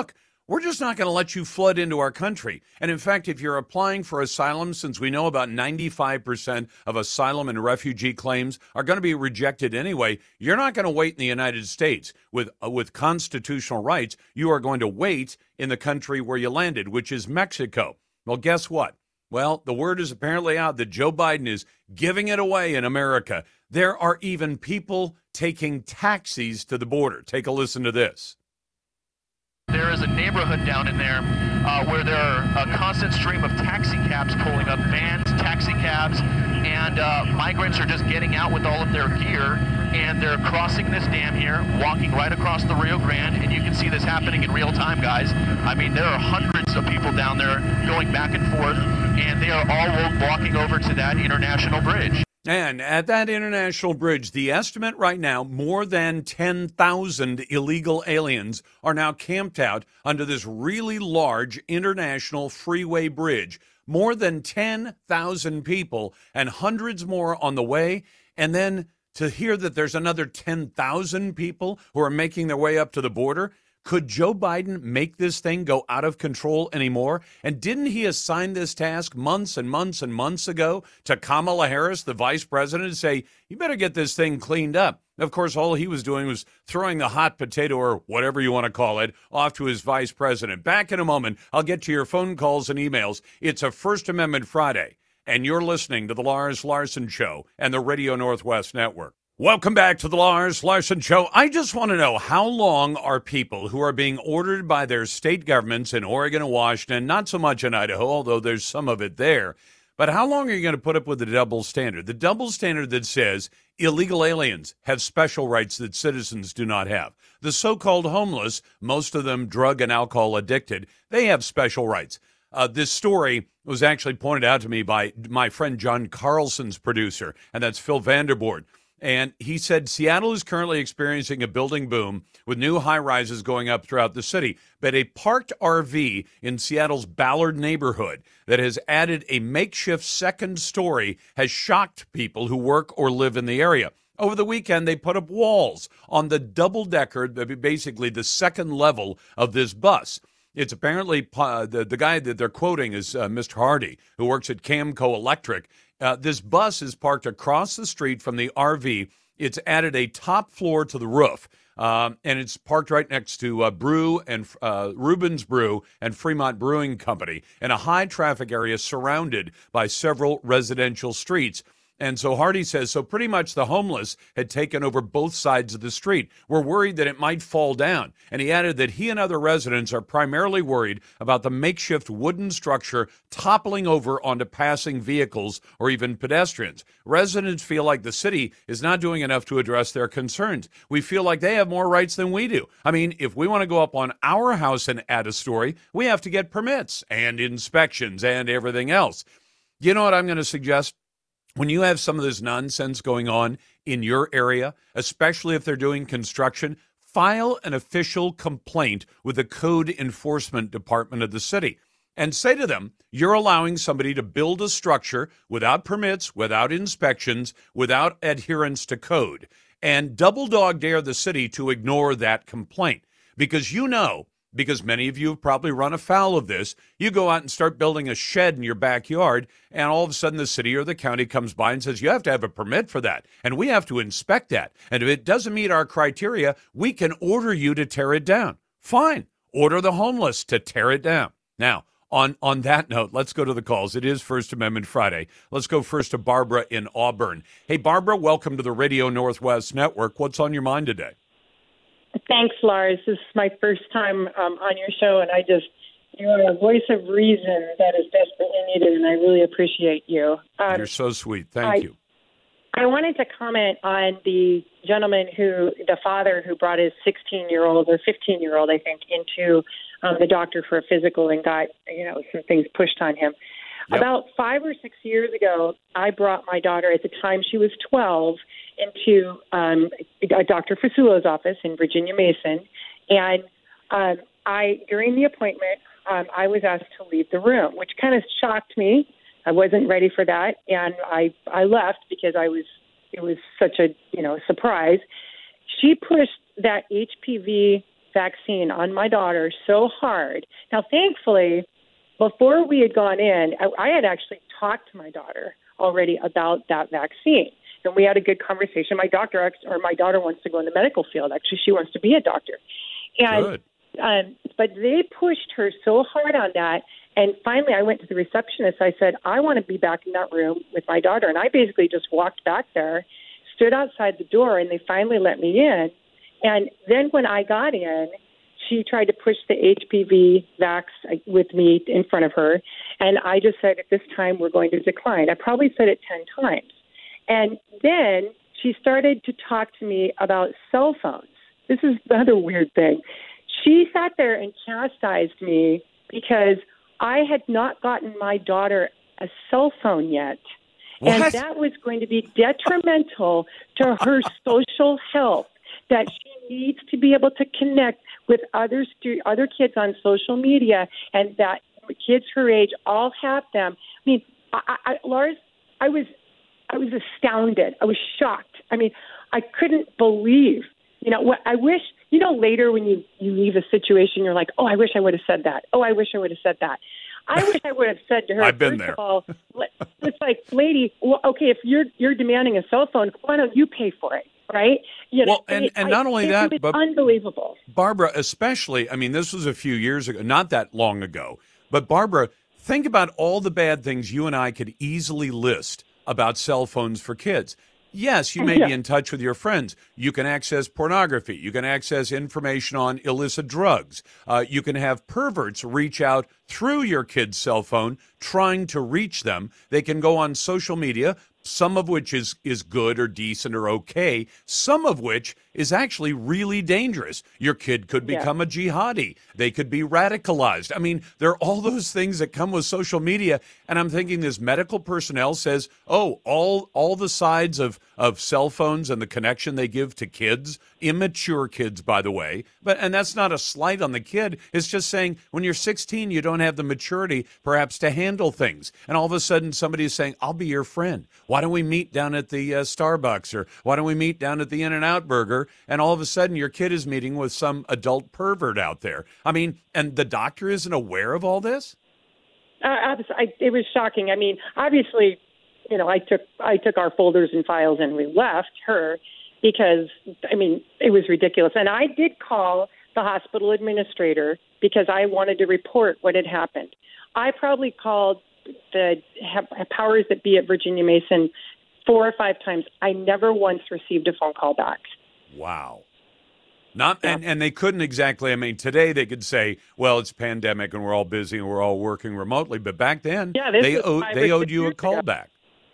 we're just not going to let you flood into our country. And in fact, if you're applying for asylum, since we know about ninety-five percent of asylum and refugee claims are going to be rejected anyway, you're not going to wait in the United States with uh, with constitutional rights. You are going to wait in the country where you landed, which is Mexico. Well, guess what? Well, the word is apparently out that Joe Biden is giving it away in America. There are even people taking taxis to the border. Take a listen to this. There is a neighborhood down in there uh, where there are a constant stream of taxi cabs pulling up, vans, taxi cabs, and uh, migrants are just getting out with all of their gear, and they're crossing this dam here, walking right across the Rio Grande, and you can see this happening in real time, guys. I mean, there are hundreds of people down there going back and forth, and they are all walking over to that international bridge. And at that international bridge, the estimate right now, more than ten thousand illegal aliens are now camped out under this really large international freeway bridge. More than ten thousand people and hundreds more on the way. And then to hear that there's another ten thousand people who are making their way up to the border. Could Joe Biden make this thing go out of control anymore? And didn't he assign this task months and months and months ago to Kamala Harris, the vice president, to say, you better get this thing cleaned up? Of course, all he was doing was throwing the hot potato, or whatever you want to call it, off to his vice president. Back in a moment, I'll get to your phone calls and emails. It's a First Amendment Friday, and you're listening to The Lars Larson Show and the Radio Northwest Network. Welcome back to the Lars Larson Show. I just want to know, how long are people who are being ordered by their state governments in Oregon and Washington, not so much in Idaho, although there's some of it there, but how long are you going to put up with the double standard? The double standard that says illegal aliens have special rights that citizens do not have. The so-called homeless, most of them drug and alcohol addicted, they have special rights. Uh, this story was actually pointed out to me by my friend John Carlson's producer, and that's Phil Vanderboord. And he said Seattle is currently experiencing a building boom with new high-rises going up throughout the city. But a parked R V in Seattle's Ballard neighborhood that has added a makeshift second story has shocked people who work or live in the area. Over the weekend, they put up walls on the double-decker, basically the second level of this bus. It's apparently uh, the, the guy that they're quoting is uh, Mister Hardy, who works at Camco Electric. Uh, this bus is parked across the street from the R V. It's added a top floor to the roof, um, and it's parked right next to uh, Brew and uh, Rubens Brew and Fremont Brewing Company in a high-traffic area surrounded by several residential streets. And so Hardy says, so pretty much the homeless had taken over both sides of the street. We're worried that it might fall down. And he added that he and other residents are primarily worried about the makeshift wooden structure toppling over onto passing vehicles or even pedestrians. Residents feel like the city is not doing enough to address their concerns. We feel like they have more rights than we do. I mean, if we want to go up on our house and add a story, we have to get permits and inspections and everything else. You know what I'm going to suggest? When you have some of this nonsense going on in your area, especially if they're doing construction, file an official complaint with the code enforcement department of the city and say to them, you're allowing somebody to build a structure without permits, without inspections, without adherence to code, and double dog dare the city to ignore that complaint. Because you know, because many of you have probably run afoul of this, you go out and start building a shed in your backyard, and all of a sudden the city or the county comes by and says, you have to have a permit for that, and we have to inspect that. And if it doesn't meet our criteria, we can order you to tear it down. Fine. Order the homeless to tear it down. Now, on, on that note, let's go to the calls. It is First Amendment Friday. Let's go first to Barbara in Auburn. Hey, Barbara, welcome to the Radio Northwest Network. What's on your mind today? Thanks, Lars. This is my first time um, on your show, and I just, you're a voice of reason that is desperately needed, and I really appreciate you. Um, You're so sweet. Thank I, you. I wanted to comment on the gentleman who, the father who brought his sixteen-year-old or fifteen-year-old, I think, into um, the doctor for a physical and got, you know, some things pushed on him. Yep. About five or six years ago, I brought my daughter, at the time she was twelve, into um, Doctor Fasulo's office in Virginia Mason, and um, I, during the appointment, um, I was asked to leave the room, which kind of shocked me. I wasn't ready for that, and I I left because I was it was such a you know surprise. She pushed that H P V vaccine on my daughter so hard. Now, thankfully, before we had gone in, I, I had actually talked to my daughter already about that vaccine. And we had a good conversation. My doctor or my daughter wants to go in the medical field. Actually, she wants to be a doctor. And, Good. Um, but they pushed her so hard on that. And finally, I went to the receptionist. I said, I want to be back in that room with my daughter. And I basically just walked back there, stood outside the door, and they finally let me in. And then when I got in, she tried to push the H P V vax with me in front of her. And I just said, at this time, we're going to decline. I probably said it ten times. And then she started to talk to me about cell phones. This is the other weird thing. She sat there and chastised me because I had not gotten my daughter a cell phone yet. What? And that was going to be detrimental to her social health, that she needs to be able to connect with other stu- other kids on social media, and that kids her age all have them. I mean, I, I, Lars, I was I was astounded. I was shocked. I mean, I couldn't believe. You know, what I wish, you know, later when you, you leave a situation, you're like, oh, I wish I would have said that. Oh, I wish I would have said that. I wish I would have said to her, I've been first there. of all, it's like, lady, well, okay, if you're you're demanding a cell phone, why don't you pay for it, right? You know, Well, and- I- and not only it, that, it was but- unbelievable. Barbara, especially, I mean, this was a few years ago, not that long ago. But Barbara, think about all the bad things you and I could easily list about cell phones for kids. Yes, you may Yeah. be in touch with your friends. You can access pornography. You can access information on illicit drugs. Uh, you can have perverts reach out through your kid's cell phone trying to reach them. They can go on social media, some of which is, is good or decent or okay, some of which is actually really dangerous. Your kid could Yeah. become a jihadi. They could be radicalized. I mean, there are all those things that come with social media. And I'm thinking this medical personnel says, oh, all all the sides of, of cell phones and the connection they give to kids, immature kids, by the way. But and that's not a slight on the kid. It's just saying when you're sixteen, you don't have the maturity perhaps to handle things. And all of a sudden somebody is saying, I'll be your friend. Why don't we meet down at the uh, Starbucks, or why don't we meet down at the In-N-Out Burger? And all of a sudden your kid is meeting with some adult pervert out there. I mean, and the doctor isn't aware of all this? Uh, I, I, it was shocking. I mean, obviously, you know, I took I took our folders and files and we left her because, I mean, it was ridiculous. And I did call the hospital administrator because I wanted to report what had happened. I probably called the powers that be at Virginia Mason four or five times. I never once received a phone call back. Wow. Not and, and they couldn't exactly, I mean, today they could say, well, it's pandemic and we're all busy and we're all working remotely. But back then, Yeah, this they was owed five they or owed six you a years call ago. back.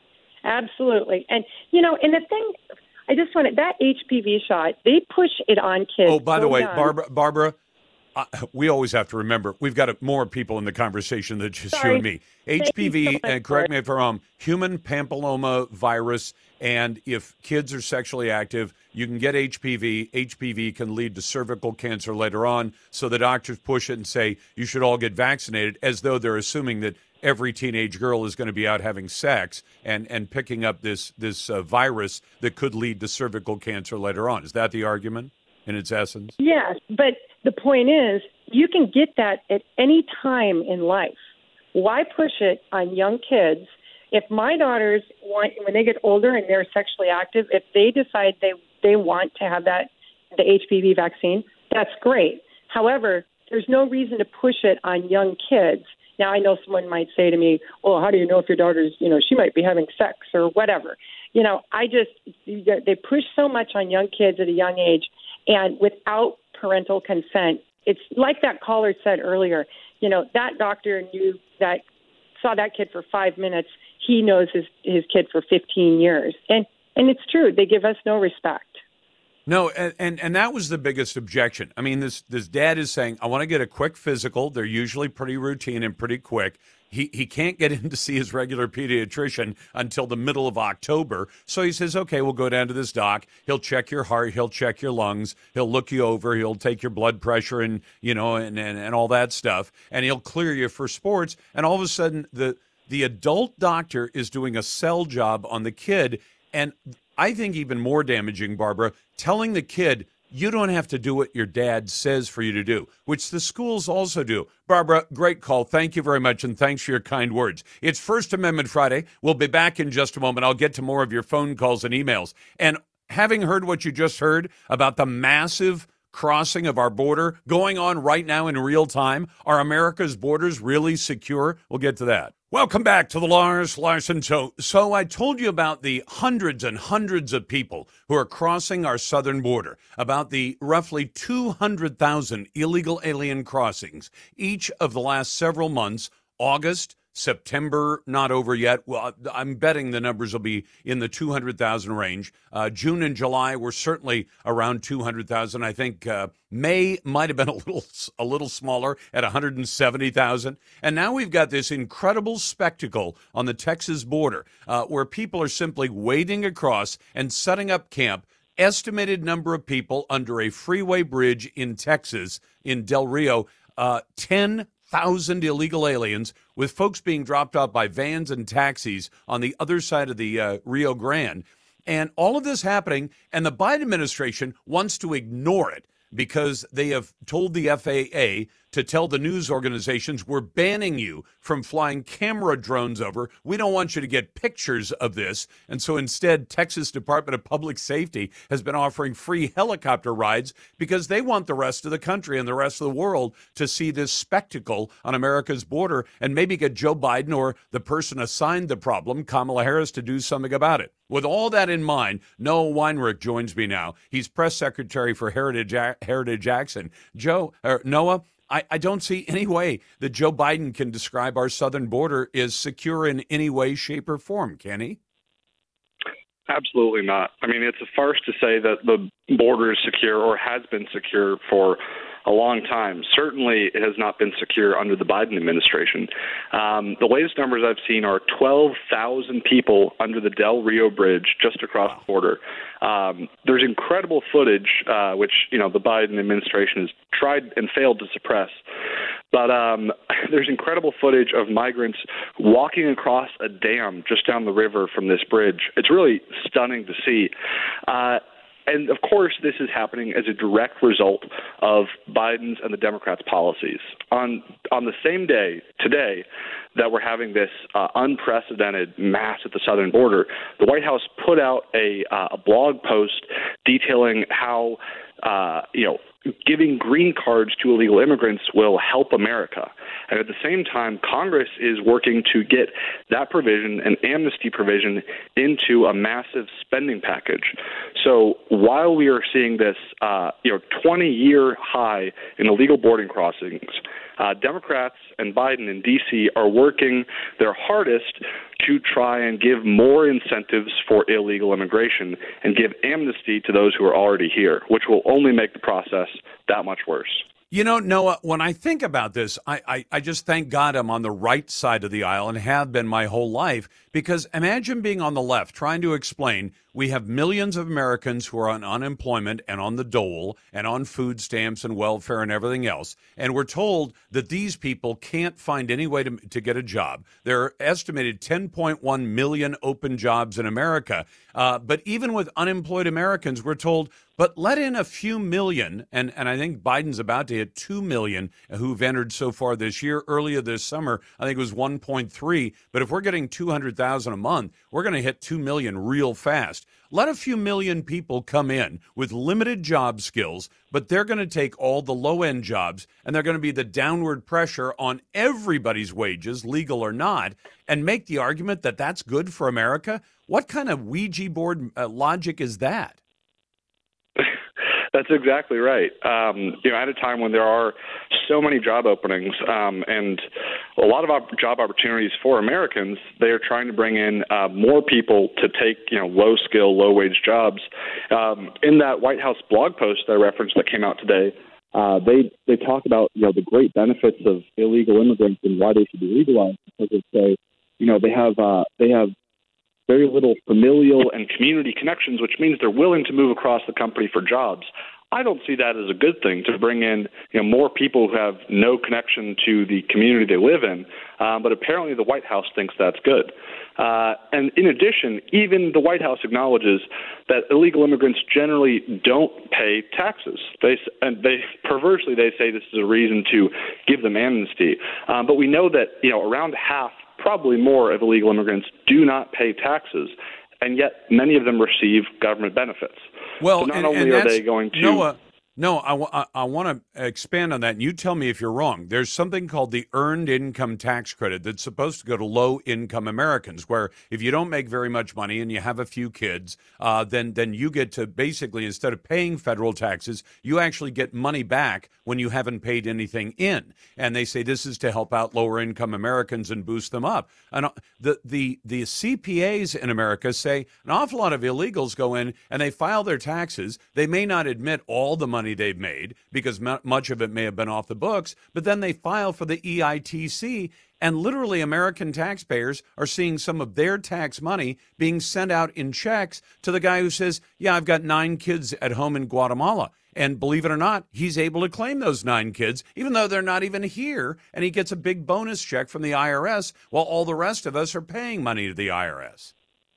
Absolutely. And, you know, and the thing, I just wanted, that H P V shot, they push it on kids. Oh, by the so way, young. Barbara, Barbara, uh, we always have to remember, we've got more people in the conversation than just Sorry. you and me. Thank H P you V, so much and for correct it. me if I'm wrong, human papilloma virus, and if kids are sexually active, you can get H P V. H P V can lead to cervical cancer later on, so the doctors push it and say you should all get vaccinated, as though they're assuming that every teenage girl is going to be out having sex and, and picking up this, this uh, virus that could lead to cervical cancer later on. Is that the argument in its essence? Yes, but the point is, you can get that at any time in life. Why push it on young kids? If my daughters want, when they get older and they're sexually active, if they decide they they want to have that the H P V vaccine, that's great. However, there's no reason to push it on young kids. Now, I know someone might say to me, well, how do you know if your daughter's, you know, she might be having sex or whatever. You know, I just, they push so much on young kids at a young age, and without parental consent. It's like that caller said earlier, you know, that doctor knew that, saw that kid for five minutes. He knows his, his kid for fifteen years. And, and it's true. They give us no respect. No, and, and, and that was the biggest objection. I mean, this this dad is saying, I want to get a quick physical. They're usually pretty routine and pretty quick. He he can't get in to see his regular pediatrician until the middle of October. So he says, okay, we'll go down to this doc. He'll check your heart. He'll check your lungs. He'll look you over. He'll take your blood pressure and, you know, and, and, and all that stuff. And he'll clear you for sports. And all of a sudden, the the adult doctor is doing a sell job on the kid. And I think even more damaging, Barbara, telling the kid, You don't have to do what your dad says for you to do, which the schools also do. Barbara, great call. Thank you very much, and thanks for your kind words. It's First Amendment Friday. We'll be back in just a moment. I'll get to more of your phone calls and emails. And having heard what you just heard about the massive crossing of our border going on right now in real time, are America's borders really secure? We'll get to that. Welcome back to the Lars Larson Show. So I told you about the hundreds and hundreds of people who are crossing our southern border, about the roughly two hundred thousand illegal alien crossings each of the last several months. August, September, not over yet. Well, I'm betting the numbers will be in the two hundred thousand range. Uh, June and July were certainly around two hundred thousand. I think uh, May might have been a little a little smaller at one hundred seventy thousand. And now we've got this incredible spectacle on the Texas border uh, where people are simply wading across and setting up camp. Estimated number of people under a freeway bridge in Texas, in Del Rio, uh, ten thousand illegal aliens, with folks being dropped off by vans and taxis on the other side of the uh, Rio Grande. And all of this happening, and the Biden administration wants to ignore it because they have told the F A A to tell the news organizations, we're banning you from flying camera drones over. We don't want you to get pictures of this. And so instead, Texas Department of Public Safety has been offering free helicopter rides because they want the rest of the country and the rest of the world to see this spectacle on America's border and maybe get Joe Biden or the person assigned the problem, Kamala Harris, to do something about it. With all that in mind, Noah Weinrich joins me now. He's press secretary for Heritage Heritage Action. Joe, or Noah, I, I don't see any way that Joe Biden can describe our southern border as secure in any way, shape, or form, can he? Absolutely not. I mean, it's a farce to say that the border is secure or has been secure for a long time. Certainly, it has not been secure under the Biden administration. Um, the latest numbers I've seen are twelve thousand people under the Del Rio Bridge just across the border. Um, there's incredible footage, uh, which, you know, the Biden administration has tried and failed to suppress. But um, there's incredible footage of migrants walking across a dam just down the river from this bridge. It's really stunning to see. Uh, And, of course, this is happening as a direct result of Biden's and the Democrats' policies. On on the same day, today, that we're having this uh, unprecedented mass at the southern border, the White House put out a, uh, a blog post detailing how, uh, you know, giving green cards to illegal immigrants will help America. And at the same time, Congress is working to get that provision, an amnesty provision, into a massive spending package. So while we are seeing this, uh, you know, twenty-year high in illegal boarding crossings, uh, Democrats and Biden in D C are working their hardest to try and give more incentives for illegal immigration and give amnesty to those who are already here, which will only make the process that much worse. You know, Noah, when I think about this, I, I, I just thank God I'm on the right side of the aisle and have been my whole life, because imagine being on the left trying to explain we have millions of Americans who are on unemployment and on the dole and on food stamps and welfare and everything else. And we're told that these people can't find any way to, to get a job. There are estimated ten point one million open jobs in America. Uh, but even with unemployed Americans, we're told, but let in a few million, and, and I think Biden's about to hit two million who've entered so far this year. Earlier this summer, I think it was one point three. But if we're getting two hundred thousand a month, we're going to hit two million real fast. Let a few million people come in with limited job skills, but they're going to take all the low-end jobs, and they're going to be the downward pressure on everybody's wages, legal or not, and make the argument that that's good for America. What kind of Ouija board uh, logic is that? That's exactly right. Um, you know, at a time when there are so many job openings um, and a lot of op- job opportunities for Americans, they are trying to bring in uh, more people to take, you know, low-skill, low-wage jobs. Um, in that White House blog post that I referenced that came out today, uh, they they talk about, you know, the great benefits of illegal immigrants and why they should be legalized, because they say, you know, they have uh, they have very little familial and community connections, which means they're willing to move across the country for jobs. I don't see that as a good thing to bring in you know, more people who have no connection to the community they live in, um, but apparently the White House thinks that's good. Uh, and in addition, even the White House acknowledges that illegal immigrants generally don't pay taxes. They and they perversely they say this is a reason to give them amnesty. Um, but we know that you know around half, probably more, of illegal immigrants do not pay taxes, and yet many of them receive government benefits. Well, so not and, only and are they going to Noah, No, I, w- I, I want to expand on that, and you tell me if you're wrong. There's something called the Earned Income Tax Credit that's supposed to go to low-income Americans, where if you don't make very much money and you have a few kids, uh, then then you get to basically, instead of paying federal taxes, you actually get money back when you haven't paid anything in. And they say this is to help out lower-income Americans and boost them up. And the, the, the C P As in America say an awful lot of illegals go in and they file their taxes. They may not admit all the money they've made because m- much of it may have been off the books, but then they file for the E I T C, and literally American taxpayers are seeing some of their tax money being sent out in checks to the guy who says, yeah, I've got nine kids at home in Guatemala. And believe it or not, he's able to claim those nine kids, even though they're not even here, and he gets a big bonus check from the I R S while all the rest of us are paying money to the I R S.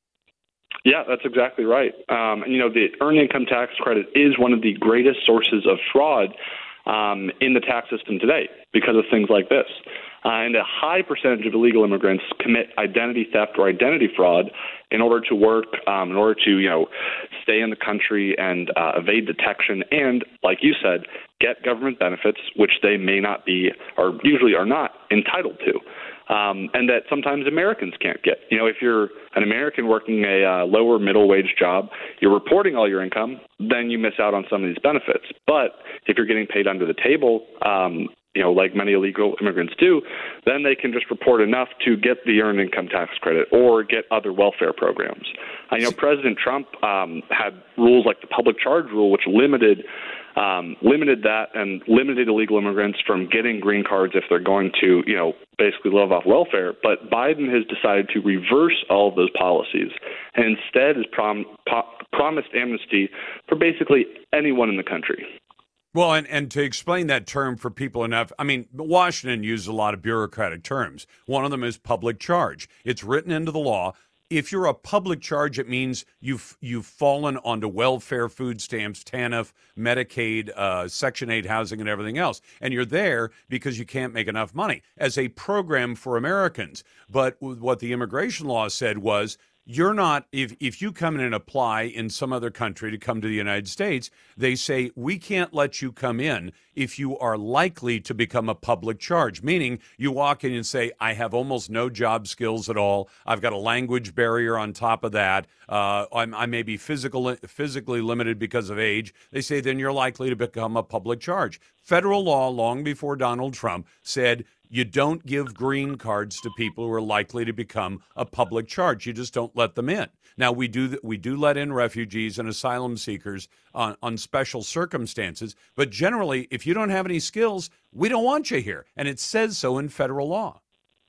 Yeah, that's exactly right. Um, and, you know, the earned income tax credit is one of the greatest sources of fraud um, in the tax system today because of things like this. Uh, and a high percentage of illegal immigrants commit identity theft or identity fraud in order to work, um, in order to, you know, stay in the country and uh, evade detection and, like you said, get government benefits, which they may not be or usually are not entitled to. Um, and that sometimes Americans can't get. You know, if you're an American working a uh, lower middle wage job, you're reporting all your income, then you miss out on some of these benefits. But if you're getting paid under the table, um, you know, like many illegal immigrants do, then they can just report enough to get the earned income tax credit or get other welfare programs. Uh, you know, President Trump um, had rules like the public charge rule, which limited Um, limited that and limited illegal immigrants from getting green cards if they're going to, you know, basically live off welfare. But Biden has decided to reverse all of those policies and instead has prom- po- promised amnesty for basically anyone in the country. Well, and, and to explain that term for people enough, I mean, Washington uses a lot of bureaucratic terms. One of them is public charge. It's written into the law. If you're a public charge, it means you've you've fallen onto welfare, food stamps, TANF, Medicaid, uh, Section eight housing, and everything else. And you're there because you can't make enough money as a program for Americans. But what the immigration law said was, you're not, if, if you come in and apply in some other country to come to the United States, they say, we can't let you come in if you are likely to become a public charge, meaning you walk in and say, I have almost no job skills at all. I've got a language barrier on top of that. Uh, I'm, I may be physical, physically limited because of age. They say, then you're likely to become a public charge. Federal law, long before Donald Trump, said you don't give green cards to people who are likely to become a public charge. You just don't let them in. Now, we do we do let in refugees and asylum seekers on, on special circumstances, but generally, if you don't have any skills, we don't want you here, and it says so in federal law.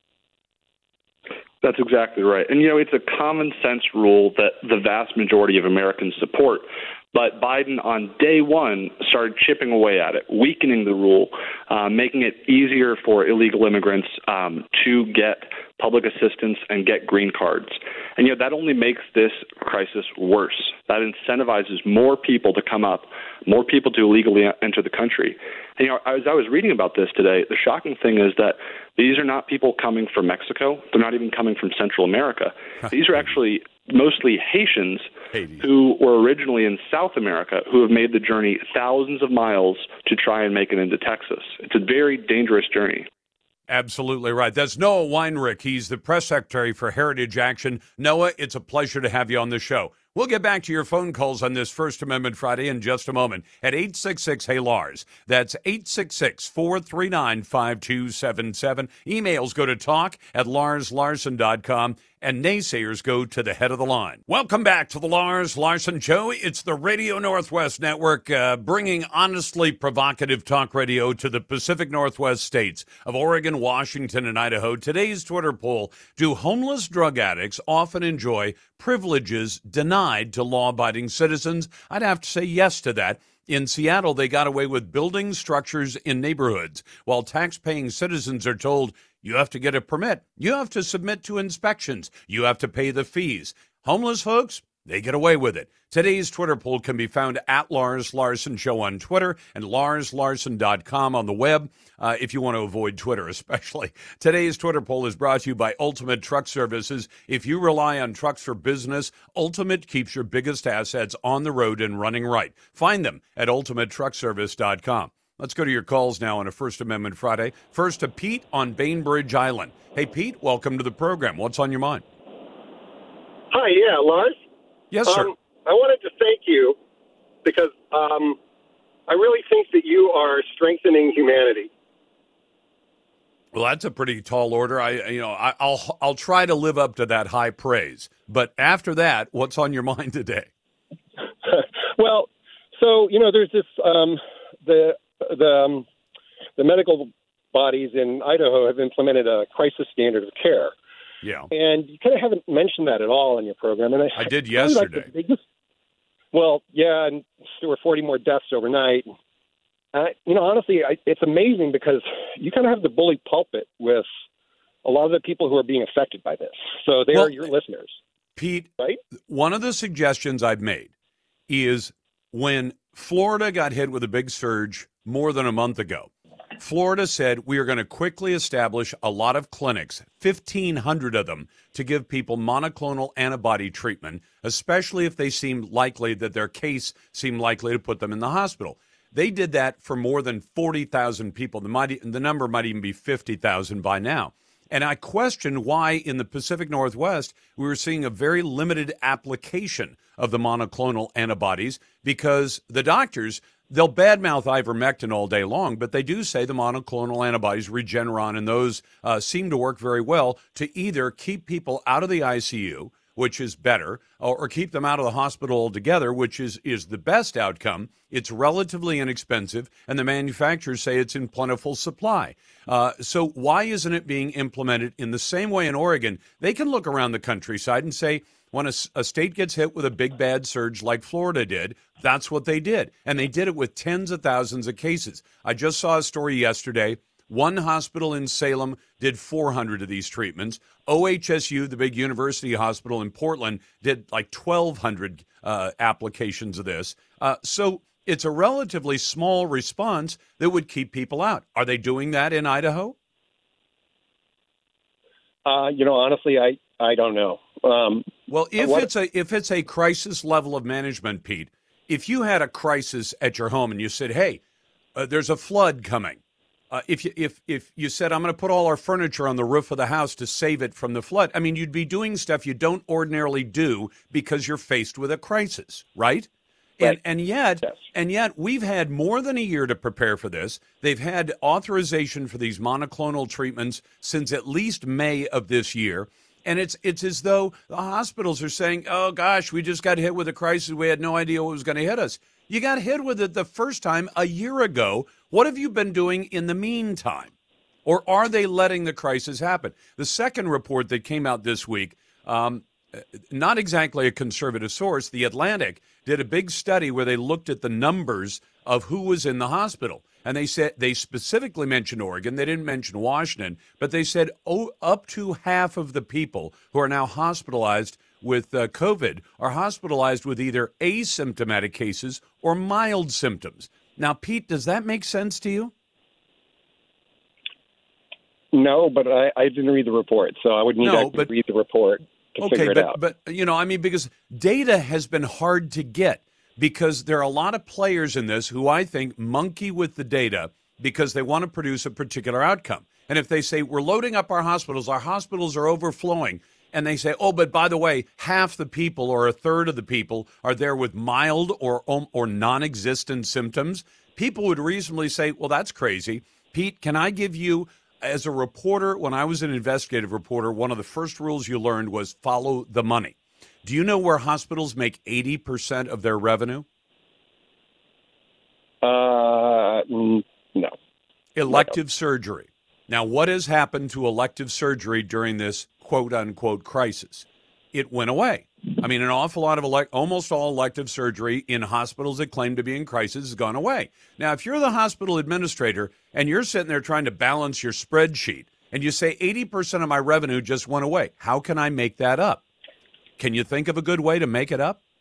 That's exactly right. And, you know, it's a common sense rule that the vast majority of Americans support. But Biden, on day one, started chipping away at it, weakening the rule, uh, making it easier for illegal immigrants um, to get public assistance and get green cards. And, you know, that only makes this crisis worse. That incentivizes more people to come up, more people to illegally enter the country. And, you know, as I was reading about this today, the shocking thing is that these are not people coming from Mexico. They're not even coming from Central America. These are actually mostly Haitians Haiti. who were originally in South America who have made the journey thousands of miles to try and make it into Texas. It's a very dangerous journey. Absolutely right. That's Noah Weinrich. He's the press secretary for Heritage Action. Noah, it's a pleasure to have you on the show. We'll get back to your phone calls on this First Amendment Friday in just a moment at eight six six, hey Lars. That's eight six six, four three nine, five two seven seven. Emails go to talk at lars larson dot com, and naysayers go to the head of the line. Welcome back to the Lars Larson Show. It's the Radio Northwest Network, uh, bringing honestly provocative talk radio to the Pacific Northwest states of Oregon, Washington, and Idaho. Today's Twitter poll: do homeless drug addicts often enjoy privileges denied to law-abiding citizens? I'd have to say yes to that. In Seattle, they got away with building structures in neighborhoods while tax-paying citizens are told you have to get a permit, you have to submit to inspections, you have to pay the fees. Homeless folks, they get away with it. Today's Twitter poll can be found at Lars Larson Show on Twitter and lars larson dot com on the web, uh, if you want to avoid Twitter especially. Today's Twitter poll is brought to you by Ultimate Truck Services. If you rely on trucks for business, Ultimate keeps your biggest assets on the road and running right. Find them at ultimate truck service dot com. Let's go to your calls now on a First Amendment Friday. First to Pete on Bainbridge Island. Hey, Pete, welcome to the program. What's on your mind? Hi, yeah, Lars? Yes, sir. Um, I wanted to thank you because um, I really think that you are strengthening humanity. Well, that's a pretty tall order. I, you know, I, I'll I'll try to live up to that high praise. But after that, what's on your mind today? Well, so you know, there's this um, the the um, the medical bodies in Idaho have implemented a crisis standard of care. Yeah. And you kind of haven't mentioned that at all in your program. And I, I did I yesterday. Like biggest, well, yeah, and there were forty more deaths overnight. Uh, you know, honestly, I, it's amazing because you kind of have the bully pulpit with a lot of the people who are being affected by this. So they well, are your listeners. Pete, right? One of the suggestions I've made is when Florida got hit with a big surge more than a month ago, Florida said we are going to quickly establish a lot of clinics, fifteen hundred of them, to give people monoclonal antibody treatment, especially if they seem likely that their case seemed likely to put them in the hospital. They did that for more than forty thousand people. The, might, the number might even be fifty thousand by now. And I question why in the Pacific Northwest we were seeing a very limited application of the monoclonal antibodies because the doctors, they'll badmouth ivermectin all day long, but they do say the monoclonal antibodies, Regeneron, and those uh, seem to work very well to either keep people out of the I C U, which is better, or, or keep them out of the hospital altogether, which is, is the best outcome. It's relatively inexpensive, and the manufacturers say it's in plentiful supply. Uh, so why isn't it being implemented in the same way in Oregon? They can look around the countryside and say, when a, a state gets hit with a big bad surge like Florida did, that's what they did. And they did it with tens of thousands of cases. I just saw a story yesterday. One hospital in Salem did four hundred of these treatments. O H S U, the big university hospital in Portland, did like twelve hundred uh, applications of this. Uh, so it's a relatively small response that would keep people out. Are they doing that in Idaho? Uh, you know, honestly, I, I don't know. Um, well, if what, it's a if it's a crisis level of management, Pete, if you had a crisis at your home and you said, hey, uh, there's a flood coming, uh, if, you, if, if you said, I'm going to put all our furniture on the roof of the house to save it from the flood, I mean, you'd be doing stuff you don't ordinarily do because you're faced with a crisis, right? Right. And, and yet, yes. and yet, we've had more than a year to prepare for this. They've had authorization for these monoclonal treatments since at least May of this year. And it's it's as though the hospitals are saying, oh, gosh, we just got hit with a crisis. We had no idea what was going to hit us. You got hit with it the first time a year ago. What have you been doing in the meantime? Or are they letting the crisis happen? The second report that came out this week, um, not exactly a conservative source, The Atlantic, did a big study where they looked at the numbers of who was in the hospital. And they said they specifically mentioned Oregon. They didn't mention Washington, but they said oh, up to half of the people who are now hospitalized with uh, COVID are hospitalized with either asymptomatic cases or mild symptoms. Now, Pete, does that make sense to you? No, but I, I didn't read the report, so I would need no, to but, read the report to okay, figure it but, out. But, you know, I mean, because data has been hard to get. Because there are a lot of players in this who I think monkey with the data because they want to produce a particular outcome. And if they say, we're loading up our hospitals, our hospitals are overflowing, and they say, oh, but by the way, half the people or a third of the people are there with mild or, or non-existent symptoms, people would reasonably say, well, that's crazy. Pete, can I give you, as a reporter, when I was an investigative reporter, one of the first rules you learned was follow the money. Do you know where hospitals make eighty percent of their revenue? Uh, no. Elective no. surgery. Now, what has happened to elective surgery during this quote-unquote crisis? it went away. I mean, an awful lot of elect, almost all elective surgery in hospitals that claim to be in crisis has gone away. Now, if you're the hospital administrator and you're sitting there trying to balance your spreadsheet and you say eighty percent of my revenue just went away, how can I make that up? Can you think of a good way to make it up?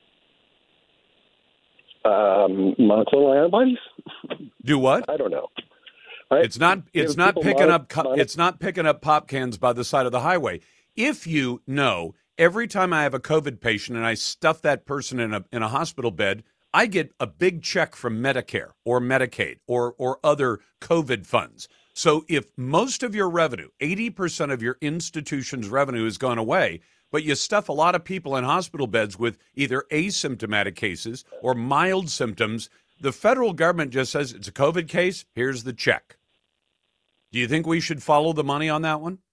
Um, monoclonal antibodies? Do what? I don't know. I, it's not. It's not picking mon- up. Mon- it's not picking up pop cans by the side of the highway. If you know, every time I have a COVID patient and I stuff that person in a in a hospital bed, I get a big check from Medicare or Medicaid or or other COVID funds. So if most of your revenue, eighty percent of your institution's revenue has gone away, but you stuff a lot of people in hospital beds with either asymptomatic cases or mild symptoms, the federal government just says it's a COVID case, here's the check. Do you think we should follow the money on that one?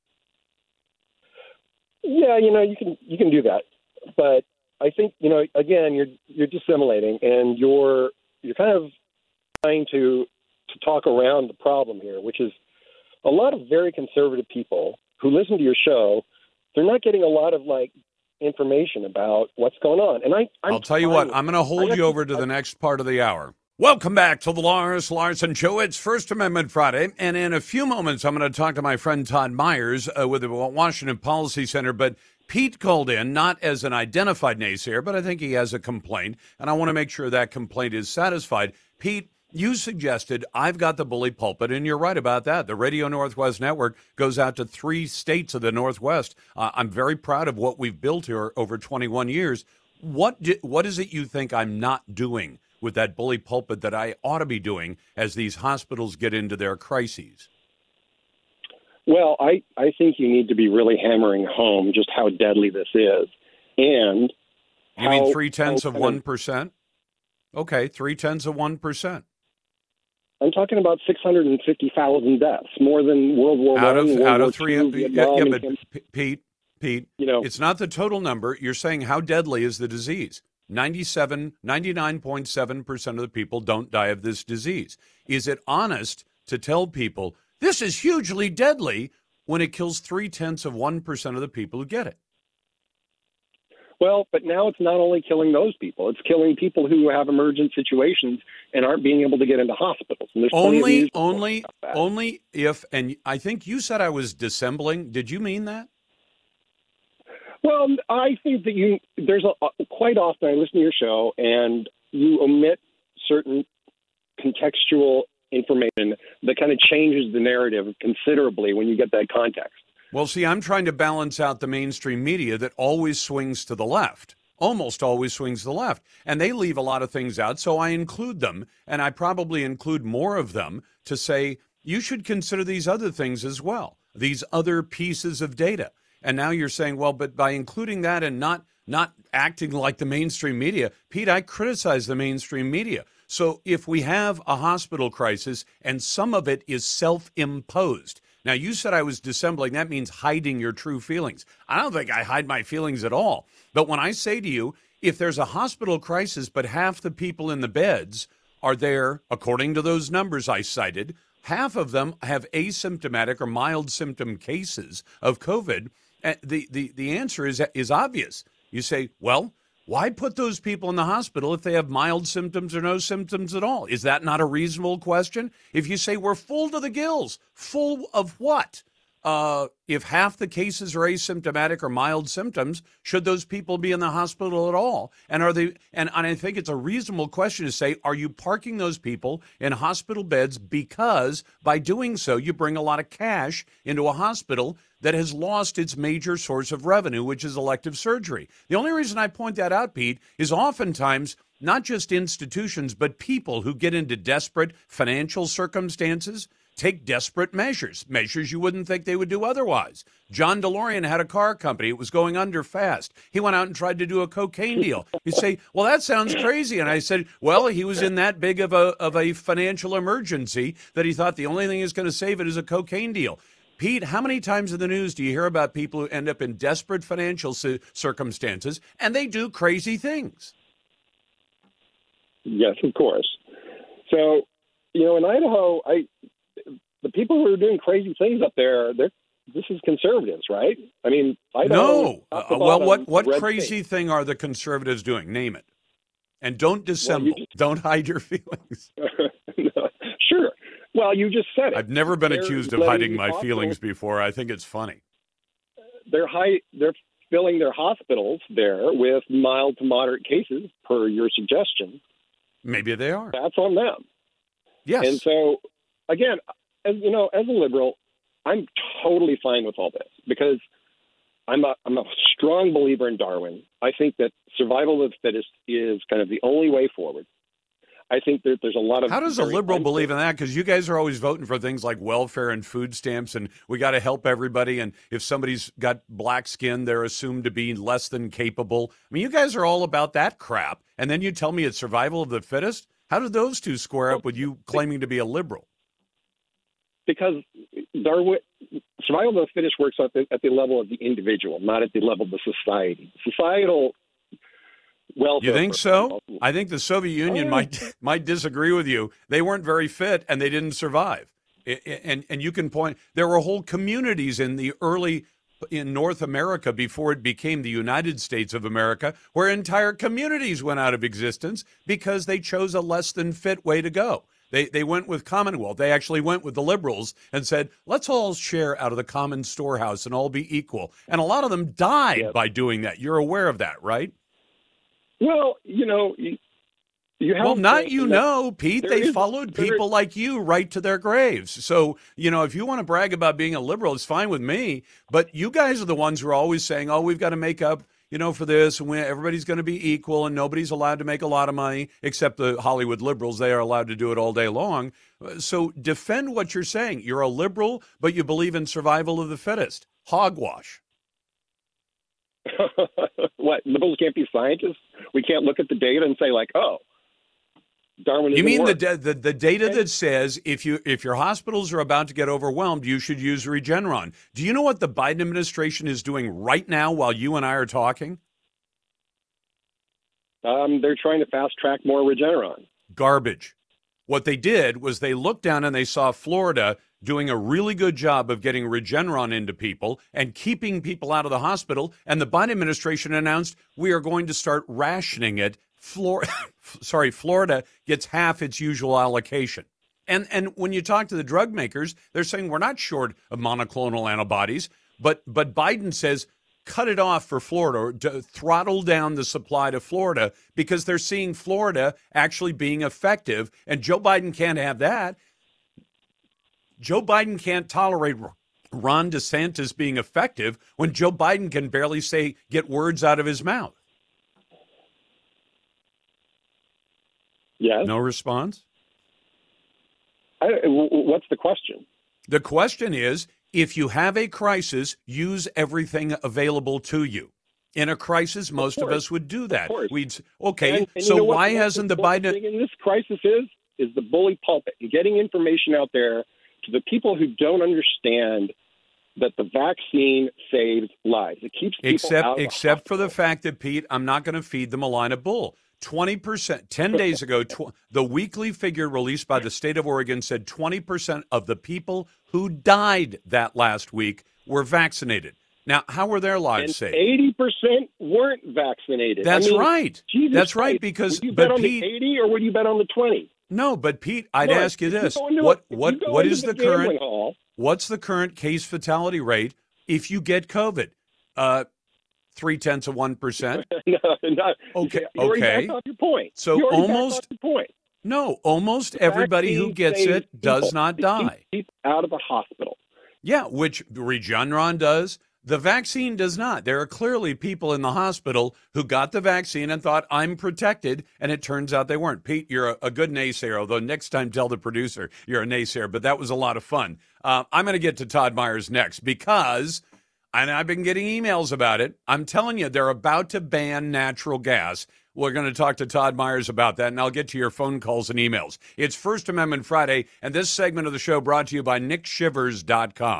Yeah, you know, you can you can do that. But I think, you know, again, you're you're dissimilating and you're you're kind of trying to to talk around the problem here, which is a lot of very conservative people who listen to your show, they're not getting a lot of like information about what's going on. And I I'm I'll tell you what, I'm going to hold you over to the next part of the hour. Welcome back to the Lars Larson Show. It's First Amendment Friday, and in a few moments, I'm going to talk to my friend Todd Myers uh, with the Washington Policy Center. But Pete called in, not as an identified naysayer, but I think he has a complaint, and I want to make sure that complaint is satisfied. Pete, you suggested I've got the bully pulpit, and you're right about that. The Radio Northwest Network goes out to three states of the Northwest. Uh, I'm very proud of what we've built here over twenty-one years. What do, what is it you think I'm not doing with that bully pulpit that I ought to be doing as these hospitals get into their crises? Well, I, I think you need to be really hammering home just how deadly this is. And you how, mean three-tenths of one percent? Okay, three-tenths of one percent. I'm talking about six hundred fifty thousand deaths, more than World War Out of, One, out World of War three, Two, yeah, Vietnam, yeah, but and, P- Pete, Pete, you know, it's not the total number. You're saying how deadly is the disease? ninety-seven, ninety-nine point seven percent of the people don't die of this disease. Is it honest to tell people this is hugely deadly when it kills three-tenths of one percent of the people who get it? Well, but now it's not only killing those people. It's killing people who have emergent situations and aren't being able to get into hospitals. And there's only, only, only if, and I think you said I was dissembling. Did you mean that? Well, I think that you, there's a, quite often I listen to your show and you omit certain contextual information that kind of changes the narrative considerably when you get that context. Well, see, I'm trying to balance out the mainstream media that always swings to the left, almost always swings to the left. And they leave a lot of things out, so I include them, and I probably include more of them to say, you should consider these other things as well, these other pieces of data. And now you're saying, well, but by including that and not not acting like the mainstream media, Pete, I criticize the mainstream media. So if we have a hospital crisis and some of it is self-imposed, now, you said I was dissembling. That means hiding your true feelings. I don't think I hide my feelings at all. But when I say to you, if there's a hospital crisis, but half the people in the beds are there, according to those numbers I cited, half of them have asymptomatic or mild symptom cases of COVID, the, the, the answer is, is obvious. You say, well, why put those people in the hospital if they have mild symptoms or no symptoms at all? Is that not a reasonable question? If you say we're full to the gills, full of what? Uh, if half the cases are asymptomatic or mild symptoms, should those people be in the hospital at all? And are they? And, and I think it's a reasonable question to say, are you parking those people in hospital beds because by doing so you bring a lot of cash into a hospital that has lost its major source of revenue, which is elective surgery? The only reason I point that out, Pete, is oftentimes not just institutions, but people who get into desperate financial circumstances take desperate measures, measures you wouldn't think they would do otherwise. John DeLorean had a car company. It was going under fast. He went out and tried to do a cocaine deal. You say, well, that sounds crazy. And I said, well, he was in that big of a, of a financial emergency that he thought the only thing that's going to save it is a cocaine deal. Pete, how many times in the news do you hear about people who end up in desperate financial circumstances and they do crazy things? Yes, of course. So, you know, in Idaho, I the people who are doing crazy things up there, they're this is conservatives, right? I mean, I no. Uh, well, what what crazy state. thing are the conservatives doing? Name it, and don't dissemble. Well, just, don't hide your feelings. no, sure. Well, you just said it. I've never been they're accused of hiding my feelings before. I think it's funny. They're high. They're filling their hospitals there with mild to moderate cases, per your suggestion. Maybe they are. That's on them. Yes. And so, again, as you know, as a liberal, I'm totally fine with all this because I'm a I'm a strong believer in Darwin. I think that survival of the fittest is kind of the only way forward. I think that there's a lot of... How does a liberal believe in that? Because you guys are always voting for things like welfare and food stamps, and we got to help everybody, and if somebody's got black skin, they're assumed to be less than capable. I mean, you guys are all about that crap, and then you tell me it's survival of the fittest? How do those two square up with you claiming to be a liberal? Because Darwin, survival of the fittest works at the, at the level of the individual, not at the level of the society. Societal... Well, you think so? I think the Soviet Union oh, yeah. might might disagree with you. They weren't very fit, and they didn't survive. And and you can point. There were whole communities in the early in North America before it became the United States of America, where entire communities went out of existence because they chose a less than fit way to go. They they went with Commonwealth. They actually went with the liberals and said, let's all share out of the common storehouse and all be equal. And a lot of them died yep. by doing that. You're aware of that, right? Well, you know, you, you have... Well, not you know, Pete. They is, followed people is, like you right to their graves. So, you know, if you want to brag about being a liberal, it's fine with me. But you guys are the ones who are always saying, oh, we've got to make up, you know, for this. And we, everybody's going to be equal and nobody's allowed to make a lot of money except the Hollywood liberals. They are allowed to do it all day long. So defend what you're saying. You're a liberal, but you believe in survival of the fittest. Hogwash. What, liberals can't be scientists? We can't look at the data and say, like, oh, Darwin. You mean the, the the data that says if you if your hospitals are about to get overwhelmed, you should use Regeneron? Do you know what the Biden administration is doing right now while you and I are talking? Um, they're trying to fast track more Regeneron. Garbage. What they did was they looked down and they saw Florida doing a really good job of getting Regeneron into people and keeping people out of the hospital. And the Biden administration announced we are going to start rationing it. Flor- Sorry, Florida gets half its usual allocation. And and when you talk to the drug makers, they're saying we're not short of monoclonal antibodies. But but Biden says cut it off for Florida, to throttle down the supply to Florida because they're seeing Florida actually being effective. And Joe Biden can't have that. Joe Biden can't tolerate Ron DeSantis being effective when Joe Biden can barely say, get words out of his mouth. Yes. No response? I, what's the question? The question is, if you have a crisis, use everything available to you. In a crisis, most of, of us would do that. We'd okay. And, and so you know why what, hasn't the Biden? Thing in this crisis is is the bully pulpit and getting information out there to the people who don't understand that the vaccine saves lives. It keeps people except out of except the for the fact that, Pete, I'm not going to feed them a line of bull. twenty percent, ten days ago, tw- the weekly figure released by the state of Oregon said twenty percent of the people who died that last week were vaccinated. Now, how were their lives and saved? eighty percent weren't vaccinated. That's I mean, right. Jesus That's Christ. right, because would you bet but on Pete, the eighty or would you bet on the twenty? No, but Pete, I'd Look, ask you this: you what a, what what is the, the current? Hall, what's the current case fatality rate if you get COVID? Uh, three tenths of one percent. no, not, okay, you already okay. backed off your point. So you almost your point. No, almost the everybody who gets it does people. not it die. People out of the hospital. Yeah, which Regeneron does. The vaccine does not. There are clearly people in the hospital who got the vaccine and thought, I'm protected, and it turns out they weren't. Pete, you're a, a good naysayer, although next time tell the producer you're a naysayer, but that was a lot of fun. Uh, I'm going to get to Todd Myers next because, and I've been getting emails about it, I'm telling you, they're about to ban natural gas. We're going to talk to Todd Myers about that, and I'll get to your phone calls and emails. It's First Amendment Friday, and this segment of the show brought to you by Nick Shivers dot com.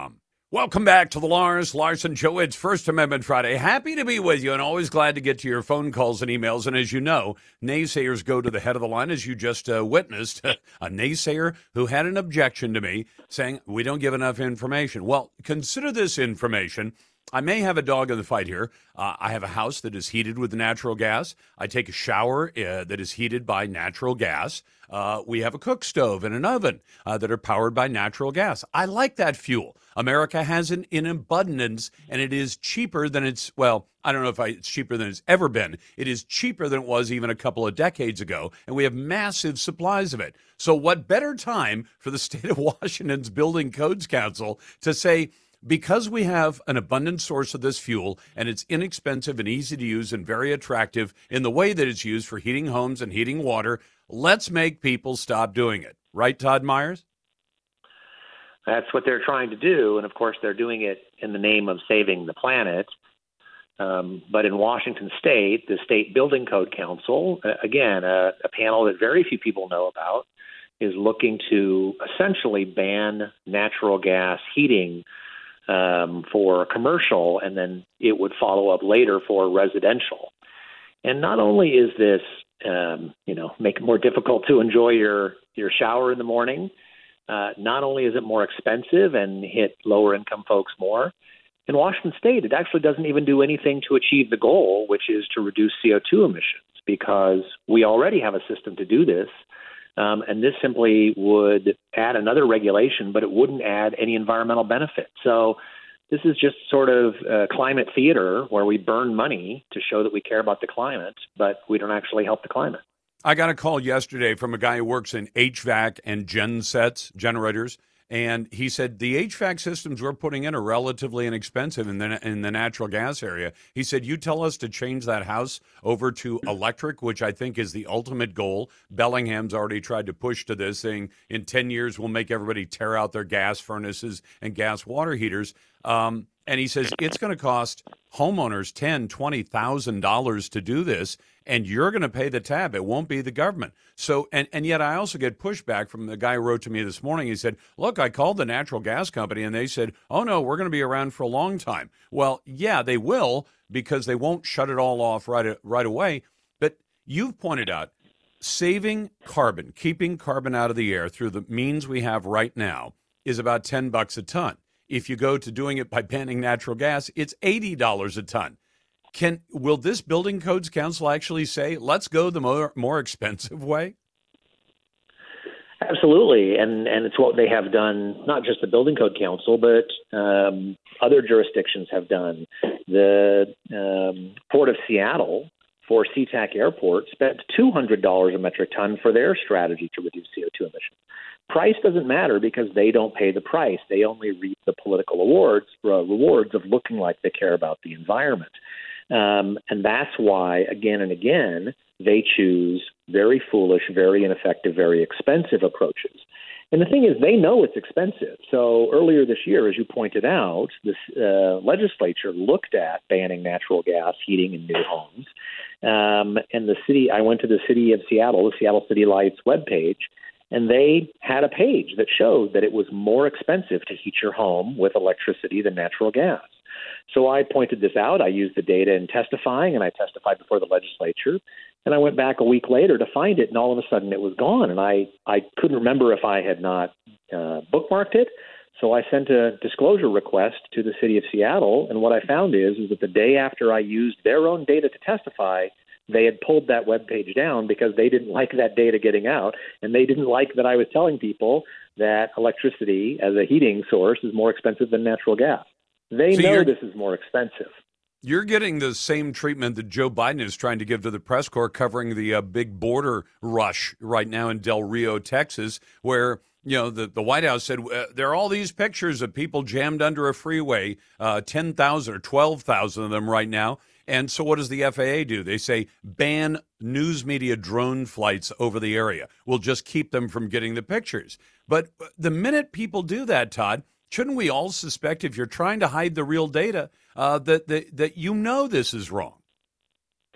Welcome back to the Lars Larson Show. It's First Amendment Friday. Happy to be with you and always glad to get to your phone calls and emails. And as you know, naysayers go to the head of the line, as you just uh, witnessed, a naysayer who had an objection to me saying we don't give enough information. Well, consider this information. I may have a dog in the fight here. Uh, I have a house that is heated with natural gas. I take a shower uh, that is heated by natural gas. Uh, we have a cook stove and an oven uh, that are powered by natural gas. I like that fuel. America has it in abundance, and it is cheaper than it's, well, I don't know if I, it's cheaper than it's ever been. It is cheaper than it was even a couple of decades ago, and we have massive supplies of it. So what better time for the state of Washington's Building Codes Council to say, because we have an abundant source of this fuel and it's inexpensive and easy to use and very attractive in the way that it's used for heating homes and heating water, let's make people stop doing it. Right, Todd Myers? That's what they're trying to do. And, of course, they're doing it in the name of saving the planet. Um, but in Washington State, the State Building Code Council, uh, again, a, a panel that very few people know about, is looking to essentially ban natural gas heating Um, for commercial, and then it would follow up later for residential. And not only is this, um, you know, make it more difficult to enjoy your, your shower in the morning, uh, not only is it more expensive and hit lower income folks more, in Washington State, it actually doesn't even do anything to achieve the goal, which is to reduce C O two emissions, because we already have a system to do this. Um, and this simply would add another regulation, but it wouldn't add any environmental benefit. So this is just sort of uh, climate theater where we burn money to show that we care about the climate, but we don't actually help the climate. I got a call yesterday from a guy who works in H V A C and gensets, generators, and he said the H V A C systems we're putting in are relatively inexpensive in the in the natural gas area. He said, you tell us to change that house over to electric, which I think is the ultimate goal. Bellingham's already tried to push to this, saying in ten years we'll make everybody tear out their gas furnaces and gas water heaters. Um, and he says it's going to cost homeowners ten thousand dollars, twenty thousand dollars to do this, and you're going to pay the tab. It won't be the government. So, and, and yet I also get pushback from the guy who wrote to me this morning. He said, look, I called the natural gas company, and they said, oh, no, we're going to be around for a long time. Well, yeah, they will, because they won't shut it all off right, right away. But you've pointed out saving carbon, keeping carbon out of the air through the means we have right now is about ten bucks a ton. If you go to doing it by banning natural gas, it's eighty dollars a ton. Can will this Building Codes Council actually say, let's go the more, more expensive way? Absolutely, and and it's what they have done, not just the Building Code Council, but um, other jurisdictions have done. The um, Port of Seattle, for SeaTac Airport, spent two hundred dollars a metric ton for their strategy to reduce C O two emissions. Price doesn't matter because they don't pay the price. They only reap the political awards, uh, rewards of looking like they care about the environment. Um, and that's why, again and again, they choose very foolish, very ineffective, very expensive approaches. And the thing is, they know it's expensive. So earlier this year, as you pointed out, this uh, legislature looked at banning natural gas heating in new homes. Um, and the city, I went to the city of Seattle, the Seattle City Lights webpage, and they had a page that showed that it was more expensive to heat your home with electricity than natural gas. So I pointed this out. I used the data in testifying, and I testified before the legislature. And I went back a week later to find it, and all of a sudden it was gone. And I, I couldn't remember if I had not uh, bookmarked it. So I sent a disclosure request to the city of Seattle. And what I found is, is that the day after I used their own data to testify, they had pulled that webpage down because they didn't like that data getting out, and they didn't like that I was telling people that electricity as a heating source is more expensive than natural gas. They so know this is more expensive. You're getting the same treatment that Joe Biden is trying to give to the press corps covering the uh, big border rush right now in Del Rio, Texas, where you know, the, the White House said uh, there are all these pictures of people jammed under a freeway, uh, ten thousand or twelve thousand of them right now. And so what does the F A A do? They say ban news media drone flights over the area. We'll just keep them from getting the pictures. But the minute people do that, Todd, shouldn't we all suspect, if you're trying to hide the real data, uh, that, that, that you know this is wrong?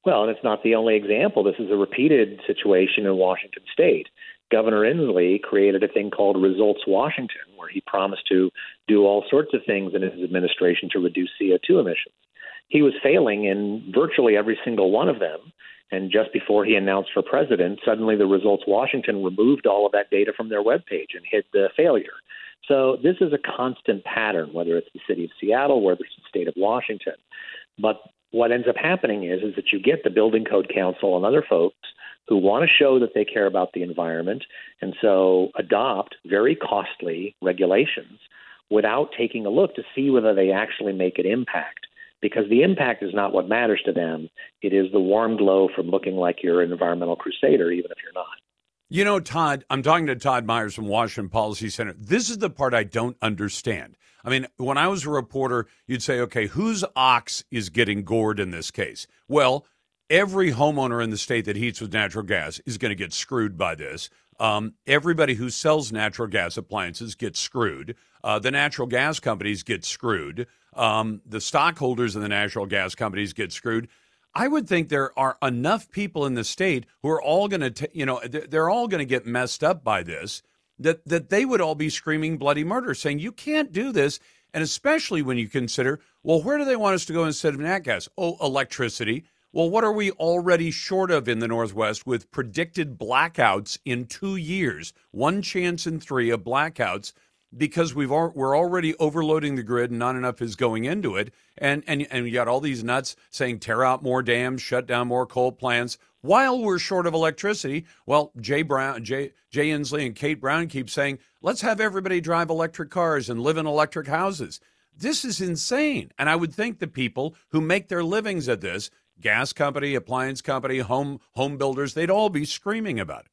Well, and it's not the only example. This is a repeated situation in Washington State. Governor Inslee created a thing called Results Washington, where he promised to do all sorts of things in his administration to reduce C O two emissions. He was failing in virtually every single one of them. And just before he announced for president, suddenly the Results Washington removed all of that data from their webpage and hid the failure. So this is a constant pattern, whether it's the city of Seattle, whether it's the state of Washington. But what ends up happening is, is that you get the Building Code Council and other folks who want to show that they care about the environment and so adopt very costly regulations without taking a look to see whether they actually make an impact. Because the impact is not what matters to them. It is the warm glow from looking like you're an environmental crusader, even if you're not. You know, Todd, I'm talking to Todd Myers from Washington Policy Center. This is the part I don't understand. I mean, when I was a reporter, you'd say, okay, whose ox is getting gored in this case? Well, every homeowner in the state that heats with natural gas is going to get screwed by this. Um, everybody who sells natural gas appliances gets screwed. Uh, the natural gas companies get screwed. Um, the stockholders of the natural gas companies get screwed. I would think there are enough people in the state who are all going to, you know, they're all going to get messed up by this, that, that they would all be screaming bloody murder, saying you can't do this. And especially when you consider, well, where do they want us to go instead of nat gas? Oh, electricity. Well, what are we already short of in the Northwest with predicted blackouts in two years? One chance in three of blackouts because we've al- we're already overloading the grid and not enough is going into it. And, and, and you got all these nuts saying tear out more dams, shut down more coal plants while we're short of electricity. Well, Jay Brown, Jay, Jay Inslee and Kate Brown keep saying, let's have everybody drive electric cars and live in electric houses. This is insane. And I would think the people who make their livings at this, gas company, appliance company, home home builders, they'd all be screaming about it.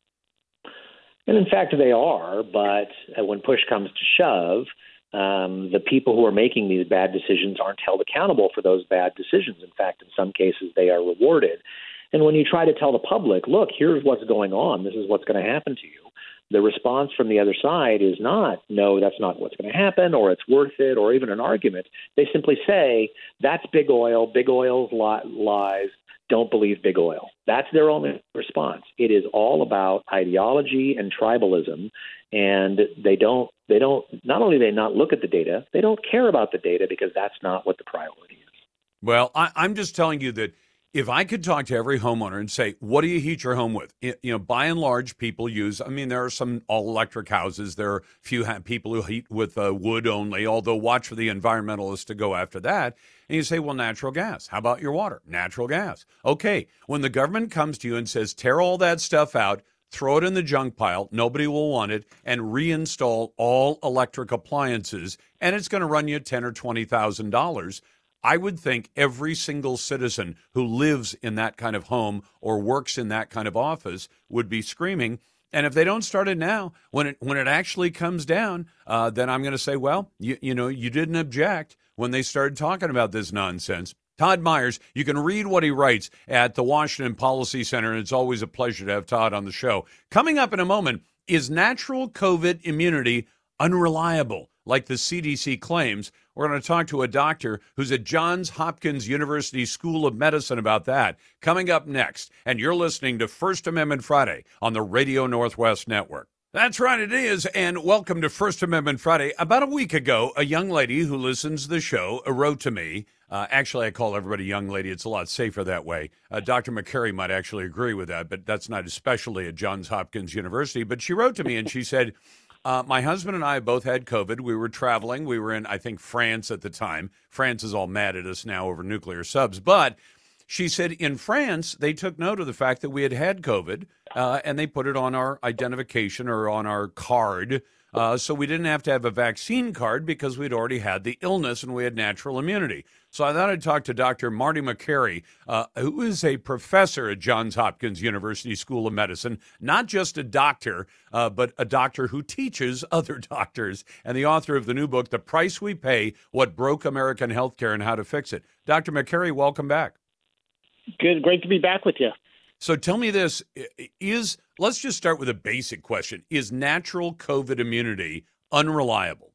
And in fact, they are. But when push comes to shove, um, the people who are making these bad decisions aren't held accountable for those bad decisions. In fact, in some cases, they are rewarded. And when you try to tell the public, look, here's what's going on, this is what's going to happen to you, the response from the other side is not, no, that's not what's going to happen, or it's worth it, or even an argument. They simply say, that's big oil, big oil's li- lies, don't believe big oil. That's their only response. It is all about ideology and tribalism, and they don't, they don't, not only do they not look at the data, they don't care about the data because that's not what the priority is. Well, I, I'm just telling you that if I could talk to every homeowner and say, what do you heat your home with? You know, by and large, people use, I mean, there are some all-electric houses. There are few ha- people who heat with uh, wood only, although watch for the environmentalists to go after that. And you say, well, natural gas. How about your water? Natural gas. Okay, when the government comes to you and says, tear all that stuff out, throw it in the junk pile, nobody will want it, and reinstall all electric appliances, and it's going to run you ten thousand dollars or twenty thousand dollars. I would think every single citizen who lives in that kind of home or works in that kind of office would be screaming. And if they don't start it now, when it when it actually comes down, uh, then I'm going to say, well, you, you know, you didn't object when they started talking about this nonsense. Todd Myers, you can read what he writes at the Washington Policy Center, and it's always a pleasure to have Todd on the show. Coming up in a moment, is natural COVID immunity unreliable, like the C D C claims? We're going to talk to a doctor who's at Johns Hopkins University School of Medicine about that. Coming up next, and you're listening to First Amendment Friday on the Radio Northwest Network. That's right, it is, and welcome to First Amendment Friday. About a week ago, a young lady who listens to the show wrote to me. Uh, actually, I call everybody young lady. It's a lot safer that way. Uh, Doctor McCary might actually agree with that, but that's not especially at Johns Hopkins University. But she wrote to me and she said, Uh, my husband and I both had COVID. We were traveling. We were in, I think, France at the time. France is all mad at us now over nuclear subs. But she said in France, they took note of the fact that we had had COVID, uh, and they put it on our identification or on our card. Uh, so we didn't have to have a vaccine card because we'd already had the illness and we had natural immunity. So I thought I'd talk to Doctor Marty McCary, uh, who is a professor at Johns Hopkins University School of Medicine, not just a doctor, uh, but a doctor who teaches other doctors, and the author of the new book, The Price We Pay, What Broke American Healthcare and How to Fix It. Doctor McCary, welcome back. Good. Great to be back with you. So tell me this, is, let's just start with a basic question. Is natural COVID immunity unreliable?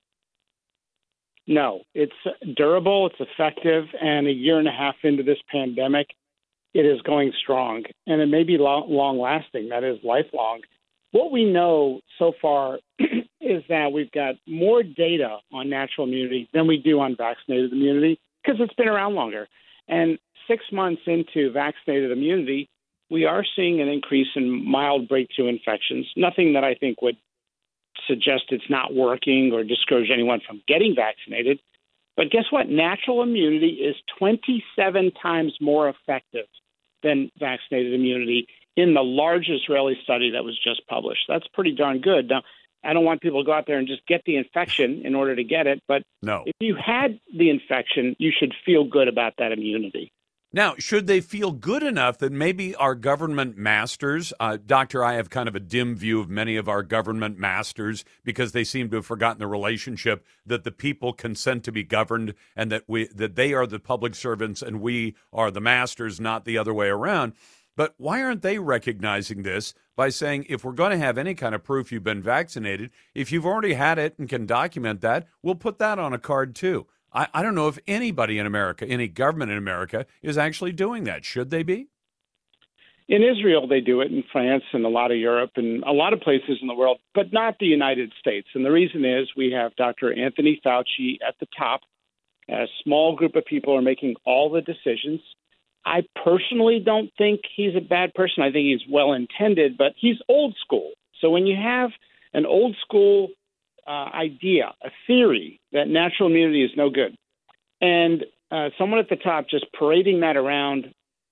No, it's durable, it's effective, and a year and a half into this pandemic, it is going strong, and it may be lo- long-lasting, that is lifelong. What we know so far is that we've got more data on natural immunity than we do on vaccinated immunity because it's been around longer. And six months into vaccinated immunity, we are seeing an increase in mild breakthrough infections, nothing that I think would suggest it's not working or discourage anyone from getting vaccinated. But guess what? Natural immunity is twenty-seven times more effective than vaccinated immunity in the large Israeli study that was just published. That's pretty darn good. Now, I don't want people to go out there and just get the infection in order to get it, but no. If you had the infection, you should feel good about that immunity. Now, should they feel good enough that maybe our government masters, uh, Doctor, I have kind of a dim view of many of our government masters because they seem to have forgotten the relationship that the people consent to be governed and that we that they are the public servants and we are the masters, not the other way around. But why aren't they recognizing this by saying, if we're going to have any kind of proof you've been vaccinated, if you've already had it and can document that, we'll put that on a card too. I, I don't know if anybody in America, any government in America, is actually doing that. Should they be? In Israel, they do it, in France and a lot of Europe and a lot of places in the world, but not the United States. And the reason is we have Doctor Anthony Fauci at the top. A small group of people are making all the decisions. I personally don't think he's a bad person. I think he's well-intended, but he's old school. So when you have an old school uh, idea, a theory that natural immunity is no good, and uh, someone at the top just parading that around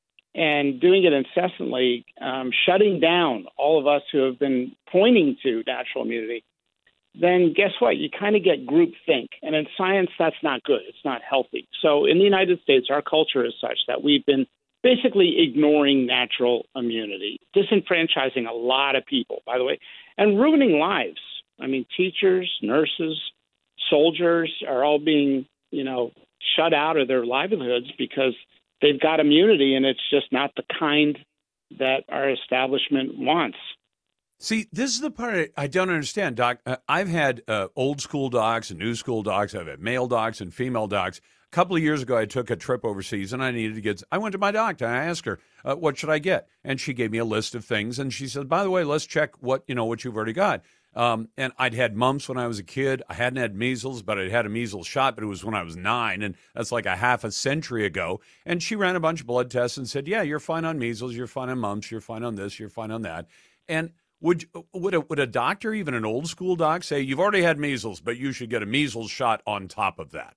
and doing it incessantly, um, shutting down all of us who have been pointing to natural immunity, then guess what? You kind of get groupthink. And in science, that's not good. It's not healthy. So in the United States, our culture is such that we've been basically ignoring natural immunity, disenfranchising a lot of people, by the way, and ruining lives. I mean, teachers, nurses, soldiers are all being, you know, shut out of their livelihoods because they've got immunity, and it's just not the kind that our establishment wants. See, this is the part I don't understand, Doc. Uh, I've had uh, old school docs and new school docs. I've had male docs and female docs. A couple of years ago, I took a trip overseas, and I needed to get – I went to my doctor, and I asked her, uh, what should I get? And she gave me a list of things, and she said, by the way, let's check what, you know, what you've already got. Um, and I'd had mumps when I was a kid. I hadn't had measles, but I'd had a measles shot, but it was when I was nine, and that's like a half a century ago. And she ran a bunch of blood tests and said, yeah, you're fine on measles, you're fine on mumps, you're fine on this, you're fine on that. And would would a, would a doctor, even an old school doc, say, you've already had measles, but you should get a measles shot on top of that?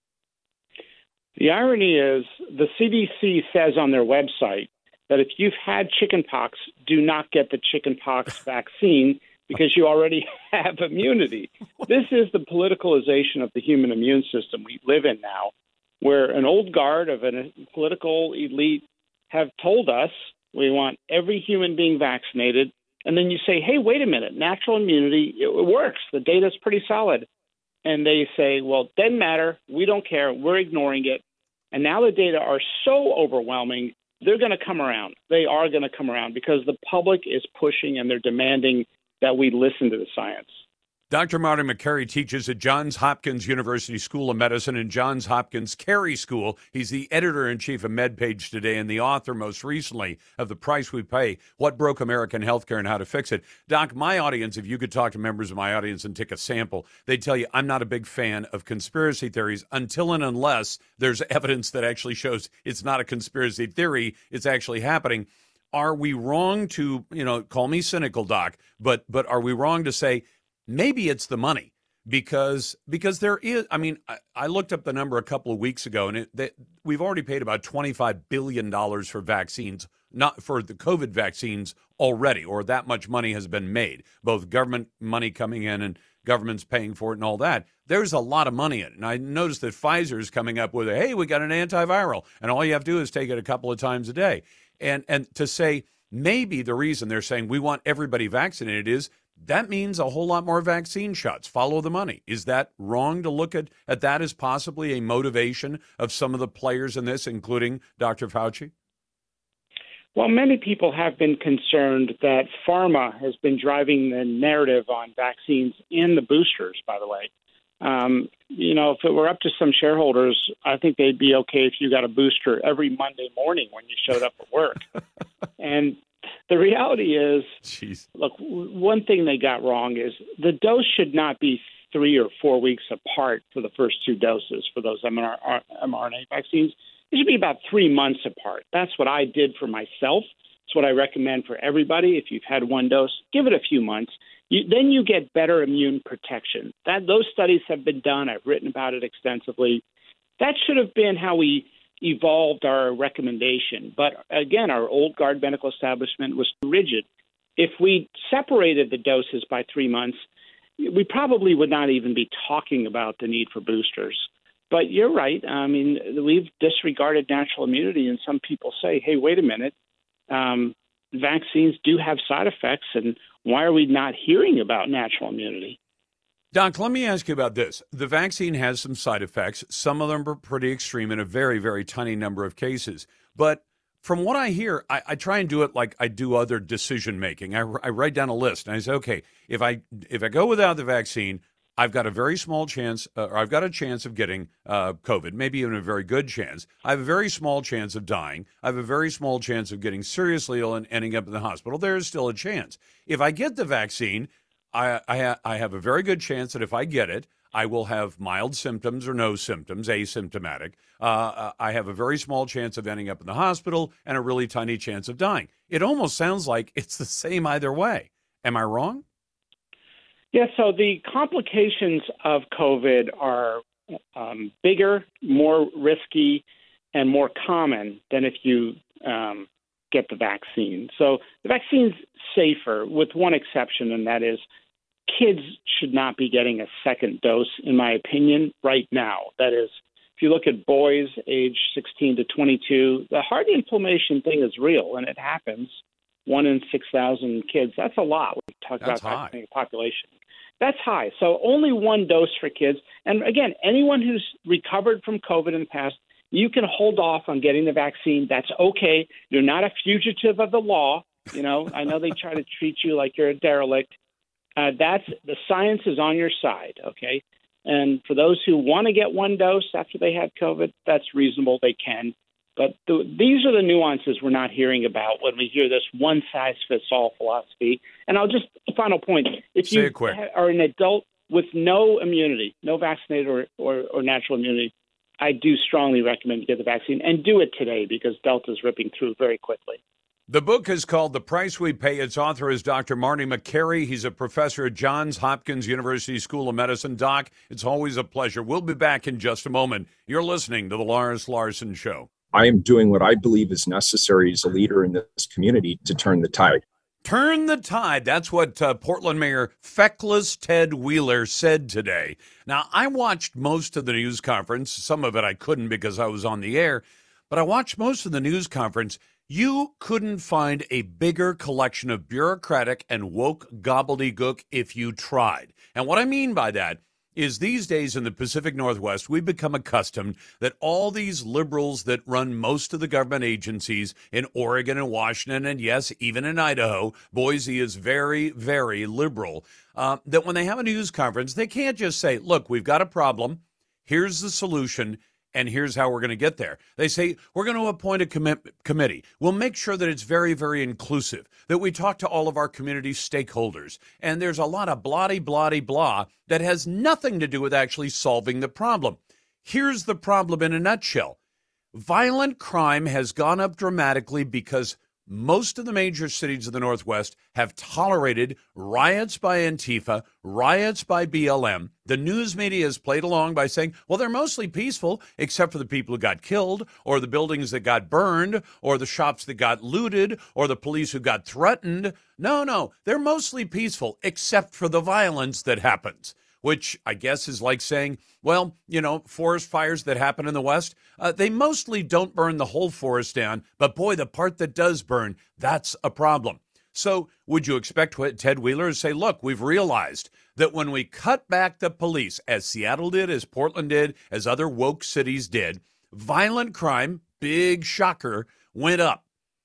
The irony is the C D C says on their website that if you've had chickenpox, do not get the chickenpox vaccine because you already have immunity. This is the politicalization of the human immune system we live in now, where an old guard of a political elite have told us we want every human being vaccinated. And then you say, hey, wait a minute, natural immunity, it works. The data's pretty solid. And they say, well, it doesn't matter. We don't care. We're ignoring it. And now the data are so overwhelming, they're going to come around. They are going to come around because the public is pushing and they're demanding that we listen to the science. Doctor Marty Makary teaches at Johns Hopkins University School of Medicine and Johns Hopkins Carey School. He's the editor-in-chief of MedPage Today and the author most recently of The Price We Pay, What Broke American Healthcare and How to Fix It. Doc, my audience, if you could talk to members of my audience and take a sample, they'd tell you I'm not a big fan of conspiracy theories until and unless there's evidence that actually shows it's not a conspiracy theory, it's actually happening. Are we wrong to, you know, call me cynical, Doc, but but are we wrong to say maybe it's the money? Because because there is, I mean, I, I looked up the number a couple of weeks ago, and it, they, we've already paid about twenty-five billion dollars for vaccines, not for the COVID vaccines already, or that much money has been made, both government money coming in and governments paying for it and all that. There's a lot of money in it. And I noticed that Pfizer is coming up with, a, hey, we got an antiviral, and all you have to do is take it a couple of times a day. And and to say maybe the reason they're saying we want everybody vaccinated is that means a whole lot more vaccine shots. Follow the money. Is that wrong to look at, at that as possibly a motivation of some of the players in this, including Doctor Fauci? Well, many people have been concerned that pharma has been driving the narrative on vaccines and the boosters, by the way. Um, you know, if it were up to some shareholders, I think they'd be okay if you got a booster every Monday morning when you showed up at work. And the reality is, Jeez. look, one thing they got wrong is the dose should not be three or four weeks apart for the first two doses for those mRNA vaccines. It should be about three months apart. That's what I did for myself. It's what I recommend for everybody. If you've had one dose, give it a few months. You, then you get better immune protection. That those studies have been done. I've written about it extensively. That should have been how we evolved our recommendation. But again, our old guard medical establishment was rigid. If we separated the doses by three months, we probably would not even be talking about the need for boosters. But you're right. I mean, we've disregarded natural immunity, and some people say, hey, wait a minute. Um, vaccines do have side effects, and why are we not hearing about natural immunity? Doc, let me ask you about this. The vaccine has some side effects. Some of them are pretty extreme in a very, very tiny number of cases. But from what I hear, I, I try and do it like I do other decision making. I, I write down a list, and I say, okay, if I if I go without the vaccine, I've got a very small chance, uh, or I've got a chance of getting uh, COVID, maybe even a very good chance. I have a very small chance of dying. I have a very small chance of getting seriously ill and ending up in the hospital. There is still a chance. If I get the vaccine, I, I, ha- I have a very good chance that if I get it, I will have mild symptoms or no symptoms, asymptomatic. Uh, I have a very small chance of ending up in the hospital and a really tiny chance of dying. It almost sounds like it's the same either way. Am I wrong? Yeah, so the complications of COVID are um, bigger, more risky, and more common than if you um, get the vaccine. So the vaccine's safer with one exception, and that is kids should not be getting a second dose, in my opinion, right now. That is, if you look at boys age sixteen to twenty-two, the heart inflammation thing is real, and it happens. One in six thousand kids. That's a lot. We talk That's about high. vaccinating the population. That's high. So only one dose for kids. And again, anyone who's recovered from COVID in the past, you can hold off on getting the vaccine. That's okay. You're not a fugitive of the law. You know, I know they try to treat you like you're a derelict. Uh, that's the science is on your side. Okay. And for those who want to get one dose after they had COVID, that's reasonable. They can. But the, these are the nuances we're not hearing about when we hear this one-size-fits-all philosophy. And I'll just, a final point. If Say you it quick. ha- are an adult with no immunity, no vaccinated or, or, or natural immunity, I do strongly recommend you get the vaccine and do it today because Delta is ripping through very quickly. The book is called The Price We Pay. Its author is Doctor Marty Makary. He's a professor at Johns Hopkins University School of Medicine. Doc, it's always a pleasure. We'll be back in just a moment. You're listening to The Lars Larson Show. I am doing what I believe is necessary as a leader in this community to turn the tide. Turn the tide. That's what uh, Portland Mayor Feckless Ted Wheeler said today. Now, I watched most of the news conference. Some of it I couldn't because I was on the air, but I watched most of the news conference. You couldn't find a bigger collection of bureaucratic and woke gobbledygook if you tried. And what I mean by that is these days in the Pacific Northwest, we've become accustomed that all these liberals that run most of the government agencies in Oregon and Washington, and yes, even in Idaho, Boise is very, very liberal, uh, that when they have a news conference, they can't just say, look, we've got a problem, here's the solution, and here's how we're going to get there. They say, we're going to appoint a com- committee. We'll make sure that it's very, very inclusive, that we talk to all of our community stakeholders. And there's a lot of blah, blah, blah that has nothing to do with actually solving the problem. Here's the problem in a nutshell. Violent crime has gone up dramatically because most of the major cities of the Northwest have tolerated riots by Antifa, riots by B L M. The news media has played along by saying, well, they're mostly peaceful, except for the people who got killed, or the buildings that got burned, or the shops that got looted, or the police who got threatened. No, no, they're mostly peaceful, except for the violence that happens, which I guess is like saying, well, you know, forest fires that happen in the West, uh, they mostly don't burn the whole forest down, but boy, the part that does burn, that's a problem. So would you expect Ted Wheeler to say, look, we've realized that when we cut back the police, as Seattle did, as Portland did, as other woke cities did, violent crime, big shocker, went up.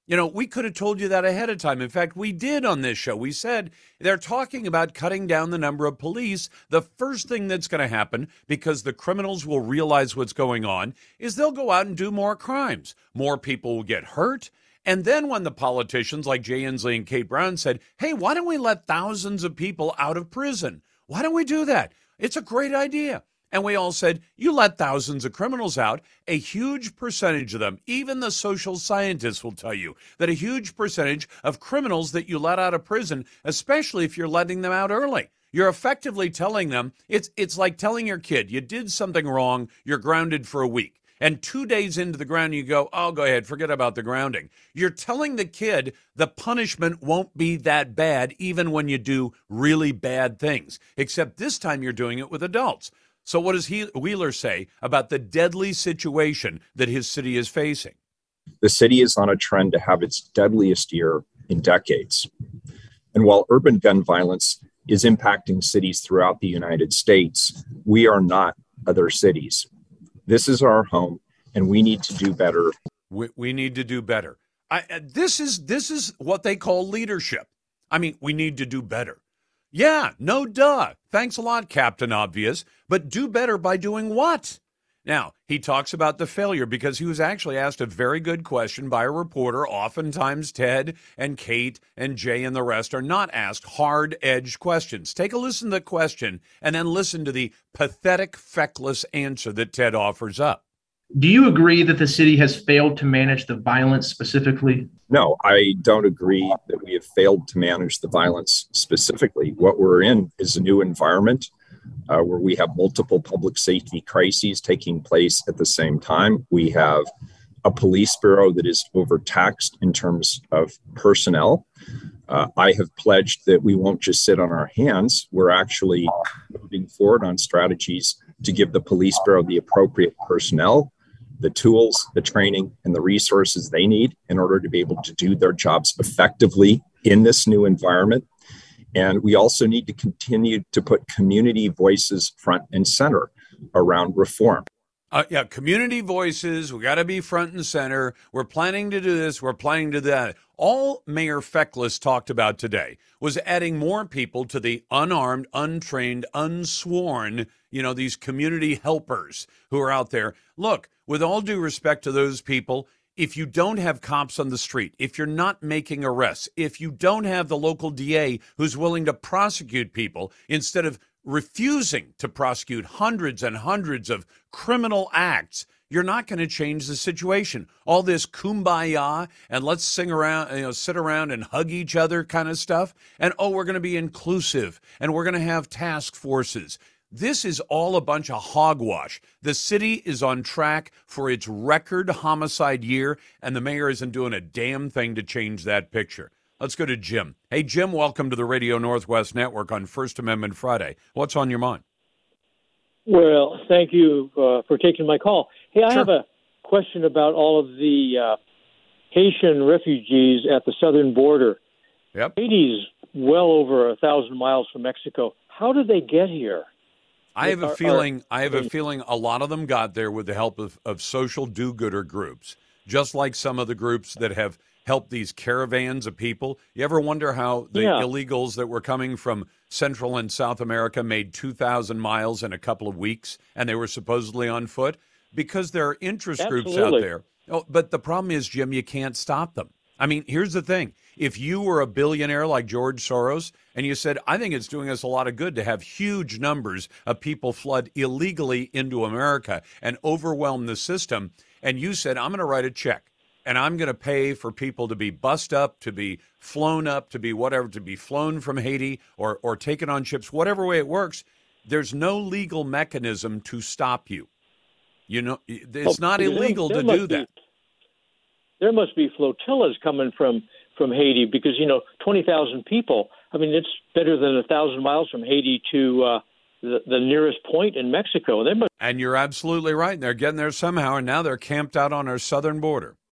You know, we could have told you that ahead of time. In fact, we did on this show. We said they're talking about cutting down the number of police. The first thing that's going to happen, because the criminals will realize what's going on, is they'll go out and do more crimes. More people will get hurt. And then when the politicians like Jay Inslee and Kate Brown said, hey, why don't we let thousands of people out of prison? Why don't we do that? It's a great idea. And we all said, you let thousands of criminals out, a huge percentage of them, even the social scientists will tell you that a huge percentage of criminals that you let out of prison, especially if you're letting them out early, you're effectively telling them, it's it's like telling your kid, you did something wrong, you're grounded for a week. And two days into the ground, you go, oh, go ahead, forget about the grounding. You're telling the kid the punishment won't be that bad, even when you do really bad things, except this time you're doing it with adults. So what does he, Wheeler say about the deadly situation that his city is facing? The city is on a trend to have its deadliest year in decades. And while urban gun violence is impacting cities throughout the United States, we are not other cities. This is our home, and we need to do better. We, we need to do better. I, this is this is what they call leadership. I mean, we need to do better. Yeah, no duh. Thanks a lot, Captain Obvious. But do better by doing what? Now, he talks about the failure because he was actually asked a very good question by a reporter. Oftentimes, Ted and Kate and Jay and the rest are not asked hard-edged questions. Take a listen to the question and then listen to the pathetic, feckless answer that Ted offers up. Do you agree that the city has failed to manage the violence specifically? No, I don't agree that we have failed to manage the violence specifically. What we're in is a new environment uh, where we have multiple public safety crises taking place at the same time. We have a police bureau that is overtaxed in terms of personnel. Uh, I have pledged that we won't just sit on our hands. We're actually moving forward on strategies to give the police bureau the appropriate personnel, the tools, the training, and the resources they need in order to be able to do their jobs effectively in this new environment. And we also need to continue to put community voices front and center around reform. Uh, yeah, community voices. We got to be front and center. We're planning to do this. We're planning to do that. All Mayor Feckless talked about today was adding more people to the unarmed, untrained, unsworn, you know, these community helpers who are out there. Look, with all due respect to those people, if you don't have cops on the street, if you're not making arrests, if you don't have the local D A who's willing to prosecute people instead of refusing to prosecute hundreds and hundreds of criminal acts, you're not going to change the situation. All this kumbaya and let's sing around, you know, sit around and hug each other kind of stuff. And, oh, we're going to be inclusive and we're going to have task forces. This is all a bunch of hogwash. The city is on track for its record homicide year, and the mayor isn't doing a damn thing to change that picture. Let's go to Jim. Hey, Jim, welcome to the Radio Northwest Network on First Amendment Friday. What's on your mind? Well, thank you uh, for taking my call. Hey, I Sure. have a question about all of the uh, Haitian refugees at the southern border. Yep. Haiti's well over a thousand miles from Mexico. How did they get here? I have a Are- feeling. are- I have a feeling a lot of them got there with the help of, of social do-gooder groups, just like some of the groups that have helped these caravans of people. You ever wonder how the Yeah. illegals that were coming from Central and South America made two thousand miles in a couple of weeks, and they were supposedly on foot? Because there are interest groups out Absolutely. there. Oh, but the problem is, Jim, you can't stop them. I mean, here's the thing. If you were a billionaire like George Soros and you said, I think it's doing us a lot of good to have huge numbers of people flood illegally into America and overwhelm the system, and you said, I'm going to write a check and I'm going to pay for people to be bussed up, to be flown up, to be whatever, to be flown from Haiti or, or taken on ships, whatever way it works, there's no legal mechanism to stop you. You know, it's not there- illegal there to must do be- that. There must be flotillas coming from, from Haiti because, you know, twenty thousand people. I mean, it's better than a thousand miles from Haiti to uh, the, the nearest point in Mexico. They must. And you're absolutely right. They're getting there somehow, and now they're camped out on our southern border.